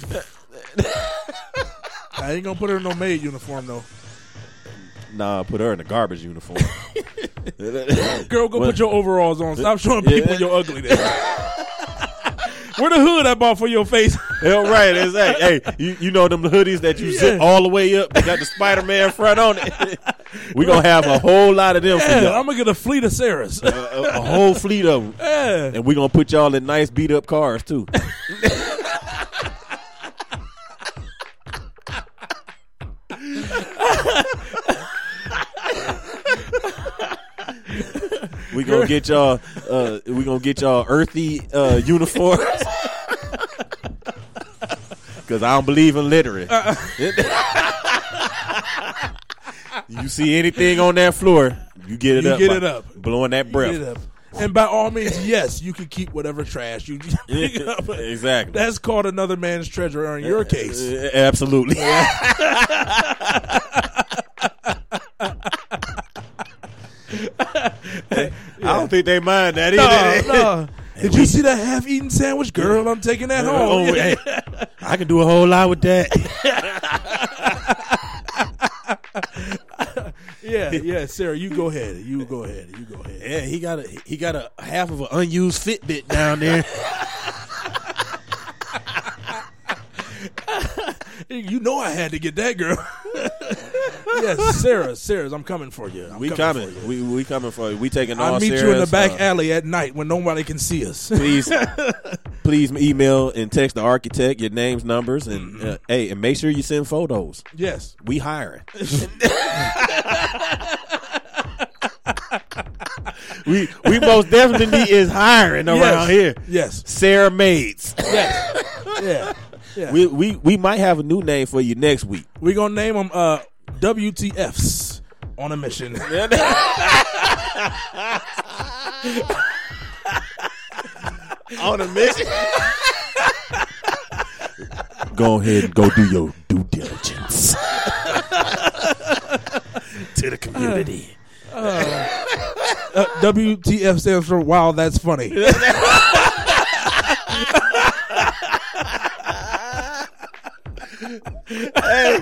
[SPEAKER 8] I ain't gonna put her in no maid uniform though.
[SPEAKER 9] Nah, put her in a garbage uniform.
[SPEAKER 8] Girl, go
[SPEAKER 9] What?
[SPEAKER 8] put your overalls on. Stop showing
[SPEAKER 9] Yeah.
[SPEAKER 8] people your ugliness. Where the hood I bought for your face?
[SPEAKER 9] Hell right, exactly. Hey, you, you know them hoodies that you zip
[SPEAKER 8] Yeah.
[SPEAKER 9] all the way up? They got the Spider-Man front on it. We gonna have a whole lot of them for
[SPEAKER 8] Yeah,
[SPEAKER 9] y'all.
[SPEAKER 8] I'm gonna get a fleet of Sarahs.
[SPEAKER 9] a, a, a whole fleet of them.
[SPEAKER 8] Yeah.
[SPEAKER 9] And we gonna put y'all in nice beat up cars too. We gonna get y'all. Uh, we gonna get y'all earthy uh, uniforms. Because I don't believe in littering. Uh, you see anything on that floor, you get it
[SPEAKER 8] you
[SPEAKER 9] up.
[SPEAKER 8] get it up.
[SPEAKER 9] Blowing that breath.
[SPEAKER 8] You get it up. And by all means, yes, you can keep whatever trash you pick up.
[SPEAKER 9] Exactly.
[SPEAKER 8] That's called another man's treasure in your case.
[SPEAKER 9] Uh, absolutely. I don't think they mind that either.
[SPEAKER 8] No, no. Did you see that half-eaten sandwich, girl? I'm taking that home.
[SPEAKER 9] Oh, hey, I can do a whole lot with that.
[SPEAKER 8] Yeah, yeah, Sarah, you go ahead. You go ahead. You go ahead.
[SPEAKER 9] Yeah, he got a he got a half of an unused Fitbit down there.
[SPEAKER 8] You know I had to get that girl. Yes, Sarah, Sarah's. I'm coming for you. I'm
[SPEAKER 9] we
[SPEAKER 8] coming.
[SPEAKER 9] coming.
[SPEAKER 8] For you.
[SPEAKER 9] We we coming for you. We taking all.
[SPEAKER 8] I'll meet
[SPEAKER 9] Sarah's,
[SPEAKER 8] you in the back
[SPEAKER 9] uh,
[SPEAKER 8] alley at night when nobody can see us.
[SPEAKER 9] Please, please email and text the architect your names, numbers, and
[SPEAKER 8] Mm-hmm.
[SPEAKER 9] uh, hey, and make sure you send photos.
[SPEAKER 8] Yes,
[SPEAKER 9] we hiring. we we most definitely is hiring around
[SPEAKER 8] yes.
[SPEAKER 9] here.
[SPEAKER 8] Yes,
[SPEAKER 9] Sarah Maids.
[SPEAKER 8] Yes, yeah. Yeah.
[SPEAKER 9] We we we might have a new name for you next week.
[SPEAKER 8] We're gonna name them uh, W T Fs on a mission.
[SPEAKER 9] On a mission. Go ahead and go do your due diligence to the community.
[SPEAKER 8] Uh, uh, W T F stands for Wow, That's Funny.
[SPEAKER 9] Hey.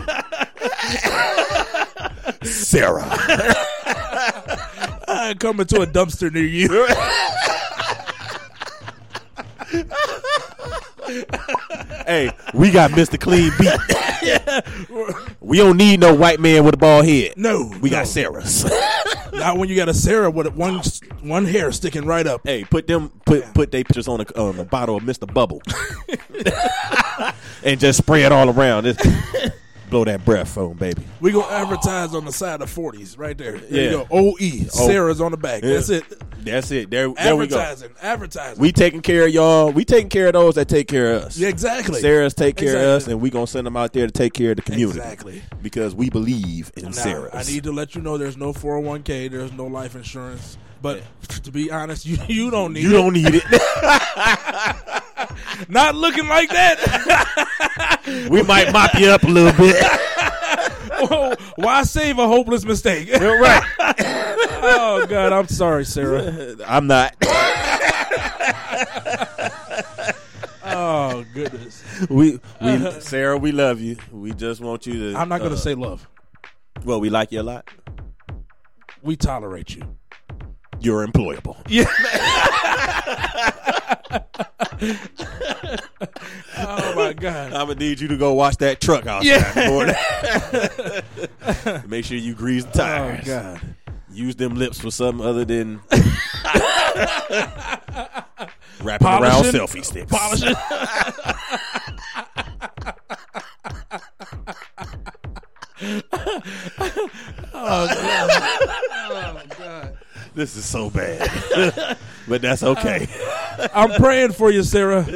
[SPEAKER 9] Sarah.
[SPEAKER 8] I'm coming to a dumpster near you.
[SPEAKER 9] Hey, we got Mister Clean Beat. Yeah. We don't need no white man with a bald head.
[SPEAKER 8] No.
[SPEAKER 9] We
[SPEAKER 8] no.
[SPEAKER 9] got Sarah's.
[SPEAKER 8] Not when you got a Sarah with one one hair sticking right up.
[SPEAKER 9] Hey, put them put put their pictures on a, on a bottle of Mister Bubble. And just spray it all around. It's, blow that breath on, baby.
[SPEAKER 8] We gonna advertise on the side of forties right there. There
[SPEAKER 9] yeah.
[SPEAKER 8] you go. O E. Sarah's on the back.
[SPEAKER 9] Yeah.
[SPEAKER 8] That's it.
[SPEAKER 9] That's it. There, there we go.
[SPEAKER 8] Advertising. Advertising.
[SPEAKER 9] We taking care of y'all. We taking care of those that take care of us.
[SPEAKER 8] Yeah, exactly.
[SPEAKER 9] Sarah's take care
[SPEAKER 8] exactly.
[SPEAKER 9] of us, and we gonna send them out there to take care of the community.
[SPEAKER 8] Exactly.
[SPEAKER 9] Because we believe in
[SPEAKER 8] now,
[SPEAKER 9] Sarah's.
[SPEAKER 8] I need to let you know there's no four oh one k. There's no life insurance. But yeah. to be honest, you you don't need
[SPEAKER 9] you
[SPEAKER 8] it.
[SPEAKER 9] You don't need it.
[SPEAKER 8] Not looking like that.
[SPEAKER 9] We might mop you up a little bit.
[SPEAKER 8] Oh, why save a hopeless mistake?
[SPEAKER 9] You're right.
[SPEAKER 8] Oh, God, I'm sorry, Sarah.
[SPEAKER 9] I'm not.
[SPEAKER 8] Oh, goodness.
[SPEAKER 9] We, we, Sarah, we love you. We just want you to.
[SPEAKER 8] I'm not going to
[SPEAKER 9] uh,
[SPEAKER 8] say love.
[SPEAKER 9] Well, we like you a lot.
[SPEAKER 8] We tolerate you.
[SPEAKER 9] You're employable.
[SPEAKER 8] Yeah. Oh my God!
[SPEAKER 9] I'm gonna need you to go wash that truck outside.
[SPEAKER 8] Yeah.
[SPEAKER 9] Make sure you grease the tires.
[SPEAKER 8] Oh God!
[SPEAKER 9] Use them lips for something other than wrapping
[SPEAKER 8] Polishing,
[SPEAKER 9] around selfie sticks.
[SPEAKER 8] Polishing. Oh God! Oh God!
[SPEAKER 9] This is so bad, but that's okay.
[SPEAKER 8] I'm praying for you, Sarah.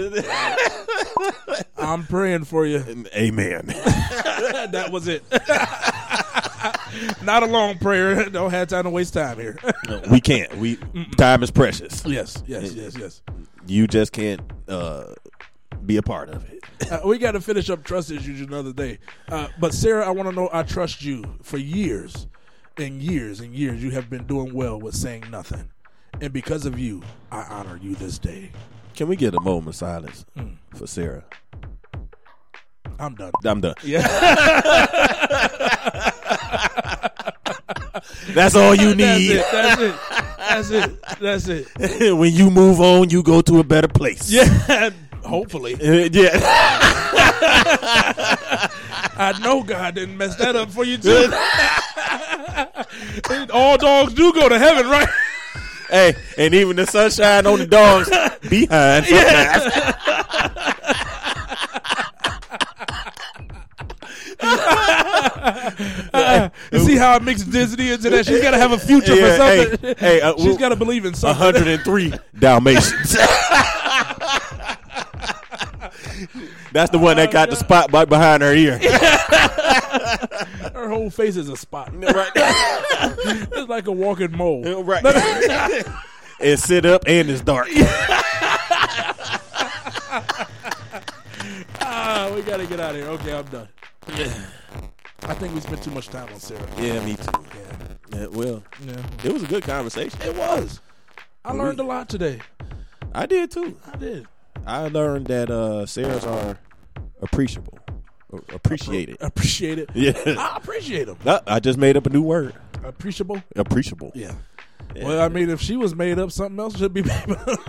[SPEAKER 8] I'm praying for you.
[SPEAKER 9] Amen.
[SPEAKER 8] That was it. Not a long prayer. Don't have time to waste time here.
[SPEAKER 9] No, we can't. We time is precious.
[SPEAKER 8] Yes, yes, yes, yes.
[SPEAKER 9] You just can't uh, be a part of it.
[SPEAKER 8] Uh, we got to finish up trust issues another day. Uh, but Sarah, I want to know. I trust you for years and years and years. You have been doing well with saying nothing, and because of you, I honor you this day.
[SPEAKER 9] Can we get a moment of silence mm. for Sarah?
[SPEAKER 8] I'm done.
[SPEAKER 9] I'm done.
[SPEAKER 8] Yeah.
[SPEAKER 9] That's all you need.
[SPEAKER 8] That's it. That's it. That's it. That's it.
[SPEAKER 9] When you move on, you go to a better place.
[SPEAKER 8] Yeah. Hopefully.
[SPEAKER 9] Uh, yeah.
[SPEAKER 8] I know God didn't mess that up for you too. All dogs do go to heaven, right?
[SPEAKER 9] Hey, and even the sunshine on the dogs behind sometimes. Yeah.
[SPEAKER 8] uh, you see how I mix Disney into that? She's got to have a future
[SPEAKER 9] yeah,
[SPEAKER 8] for something.
[SPEAKER 9] Hey, hey, uh,
[SPEAKER 8] she's got to believe in something.
[SPEAKER 9] one hundred three Dalmatians. That's the one that got the spot right behind her ear.
[SPEAKER 8] Her whole face is a spot.
[SPEAKER 9] Right.
[SPEAKER 8] It's like a walking mole.
[SPEAKER 9] Right. It sit up and it's dark.
[SPEAKER 8] Ah, we gotta get out of here. Okay, I'm done. I think we spent too much time on Sarah.
[SPEAKER 9] Yeah, me too.
[SPEAKER 8] Yeah.
[SPEAKER 9] Yeah, well,
[SPEAKER 8] Yeah.
[SPEAKER 9] it was a good conversation.
[SPEAKER 8] It was. I
[SPEAKER 9] We-
[SPEAKER 8] learned a lot today.
[SPEAKER 9] I did too.
[SPEAKER 8] I did.
[SPEAKER 9] I learned that uh, Sarahs are appreciable, or appreciated.
[SPEAKER 8] Appreciate it.
[SPEAKER 9] Yeah,
[SPEAKER 8] I appreciate them.
[SPEAKER 9] I, I just made up a new word.
[SPEAKER 8] Appreciable.
[SPEAKER 9] Appreciable.
[SPEAKER 8] Yeah.
[SPEAKER 9] Yeah.
[SPEAKER 8] Well, I mean, if she was made up, something else should be made up.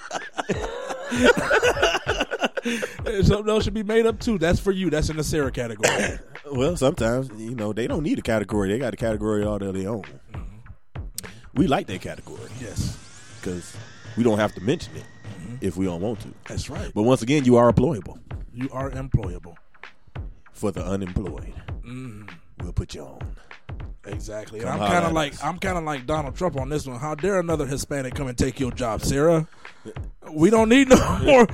[SPEAKER 8] Something else should be made up too. That's for you. That's in the Sarah category.
[SPEAKER 9] Well, sometimes you know they don't need a category. They got a category all of their own. Mm-hmm. We like that category.
[SPEAKER 8] Yes,
[SPEAKER 9] because we don't have to mention it mm-hmm. if we don't want to.
[SPEAKER 8] That's right.
[SPEAKER 9] But once again, you are employable.
[SPEAKER 8] You are employable.
[SPEAKER 9] For the unemployed,
[SPEAKER 8] mm.
[SPEAKER 9] we'll put you on.
[SPEAKER 8] Exactly.
[SPEAKER 9] Come
[SPEAKER 8] And I'm kind of
[SPEAKER 9] on,
[SPEAKER 8] like I'm kind of like Donald Trump on this one. How dare another Hispanic come and take your job, Sarah? We don't need no more.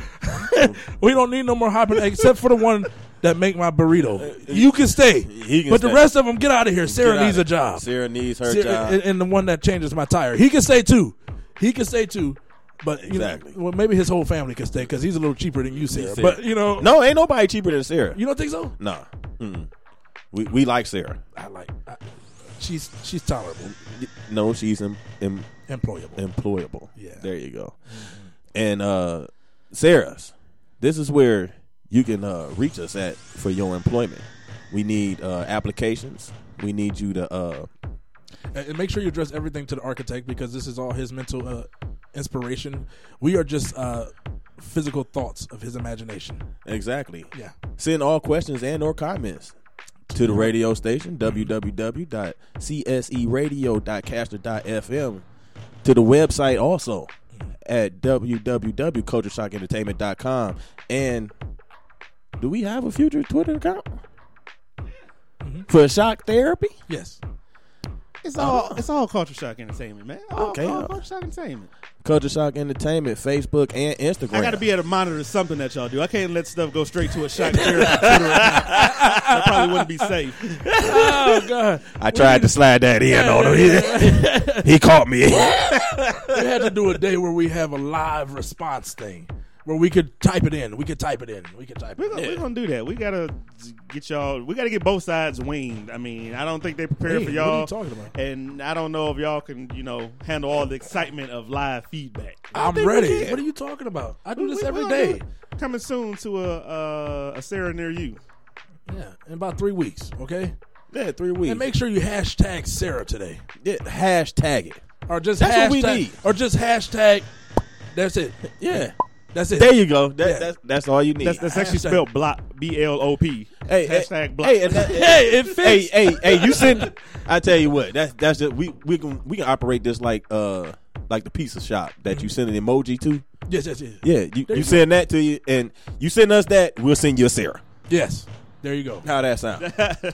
[SPEAKER 8] We don't need no more hopping, except for the one that make my burrito. You can stay,
[SPEAKER 9] He can
[SPEAKER 8] but
[SPEAKER 9] stay.
[SPEAKER 8] the rest of them get out of here. Sarah
[SPEAKER 9] Get out
[SPEAKER 8] needs
[SPEAKER 9] of
[SPEAKER 8] a job.
[SPEAKER 9] Sarah needs her
[SPEAKER 8] Sarah,
[SPEAKER 9] job.
[SPEAKER 8] and, and the one that changes my tire, he can stay too. He can stay too. But you
[SPEAKER 9] Exactly.
[SPEAKER 8] know, well, maybe his whole family can stay because he's a little cheaper than you, Sarah.
[SPEAKER 9] Sarah.
[SPEAKER 8] But you know,
[SPEAKER 9] No, ain't nobody cheaper than Sarah.
[SPEAKER 8] you don't think so?
[SPEAKER 9] Nah. Mm-mm. We we like Sarah.
[SPEAKER 8] I like. I, she's she's tolerable,
[SPEAKER 9] No, she's em, em,
[SPEAKER 8] employable.
[SPEAKER 9] employable.
[SPEAKER 8] Yeah.
[SPEAKER 9] There you go. Mm-hmm. And uh, Sarah's, this is where you can uh, reach us at for your employment. We need uh, applications. We need you to. Uh,
[SPEAKER 8] And make sure you address everything to the architect because this is all his mental uh, inspiration. We are just uh, physical thoughts of his imagination.
[SPEAKER 9] exactly.
[SPEAKER 8] Yeah.
[SPEAKER 9] Send all questions and or comments to the radio station, w w w dot c s e radio dot caster dot f m, to the website also at w w w dot culture shock entertainment dot com. And do we have a future Twitter account
[SPEAKER 8] Mm-hmm.
[SPEAKER 9] for shock therapy?
[SPEAKER 8] Yes.
[SPEAKER 10] It's all it's all Culture Shock Entertainment, man. All,
[SPEAKER 9] Okay.
[SPEAKER 10] all Culture Shock Entertainment.
[SPEAKER 9] Culture Shock Entertainment, Facebook and Instagram.
[SPEAKER 10] I got to be able to monitor something that y'all do. I can't let stuff go straight to a Shock Therapy Twitter account. That probably wouldn't be safe.
[SPEAKER 8] Oh God!
[SPEAKER 9] I tried to slide that in on him. He, he caught me.
[SPEAKER 8] We had to do a day where we have a live response thing, where we could type it in. We could type it in. We could type it.
[SPEAKER 10] We're gonna,
[SPEAKER 8] in.
[SPEAKER 10] we're gonna do that. We gotta get y'all. We gotta get both sides winged. I mean, I don't think they prepared
[SPEAKER 8] Hey,
[SPEAKER 10] for
[SPEAKER 8] what are
[SPEAKER 10] y'all.
[SPEAKER 8] you talking about?
[SPEAKER 10] And I don't know if y'all can, you know, handle all the excitement of live feedback.
[SPEAKER 8] I'm
[SPEAKER 10] think we
[SPEAKER 8] ready.
[SPEAKER 10] can.
[SPEAKER 8] What are you talking about? I do
[SPEAKER 10] We-
[SPEAKER 8] this
[SPEAKER 10] we
[SPEAKER 8] every
[SPEAKER 10] gonna do
[SPEAKER 8] day.
[SPEAKER 10] it. Coming soon to a uh, a Sarah near you.
[SPEAKER 8] Yeah, in about three weeks. Okay.
[SPEAKER 9] Yeah, three weeks.
[SPEAKER 8] And make sure you hashtag Sarah today,
[SPEAKER 9] Yeah, hashtag it.
[SPEAKER 8] or just
[SPEAKER 9] That's
[SPEAKER 8] hashtag,
[SPEAKER 9] what we need.
[SPEAKER 8] or just hashtag. That's it.
[SPEAKER 9] Yeah.
[SPEAKER 8] That's it.
[SPEAKER 9] There you go. That,
[SPEAKER 8] Yeah.
[SPEAKER 9] that's, that's all you need.
[SPEAKER 10] That's that's actually
[SPEAKER 8] Hashtag-
[SPEAKER 10] spelled block. B L O P.
[SPEAKER 9] hey,
[SPEAKER 10] Hashtag
[SPEAKER 9] hey,
[SPEAKER 10] block.
[SPEAKER 9] Hey, and that,
[SPEAKER 8] Hey, it
[SPEAKER 9] hey,
[SPEAKER 8] fits.
[SPEAKER 9] hey, hey, you send. I tell you what. That's that's just, we we can we can operate this like uh like the pizza shop that you send an emoji to.
[SPEAKER 8] Yes, yes, yes.
[SPEAKER 9] Yeah, you,
[SPEAKER 8] There
[SPEAKER 9] you
[SPEAKER 8] you
[SPEAKER 9] send that to you, and you send us that. We'll send you a Sarah.
[SPEAKER 8] Yes. There you go.
[SPEAKER 9] How that sound?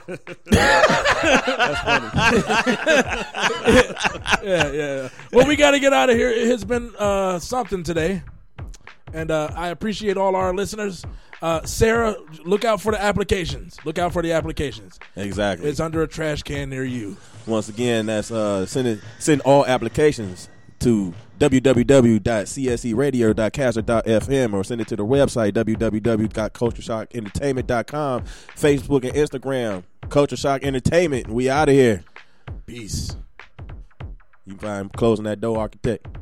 [SPEAKER 8] Yeah, yeah. Well, we got to get out of here. It has been uh, something today, and uh, I appreciate all our listeners. Uh, Sarah, look out for the applications. Look out for the applications.
[SPEAKER 9] Exactly.
[SPEAKER 8] It's under a trash can near you.
[SPEAKER 9] Once again, that's uh send it, send all applications to w w w dot c s e radio dot caster dot f m or send it to the website w w w dot culture shock entertainment dot com, Facebook and Instagram, Culture Shock Entertainment. We out of here.
[SPEAKER 8] Peace.
[SPEAKER 9] You can find closing that door, architect.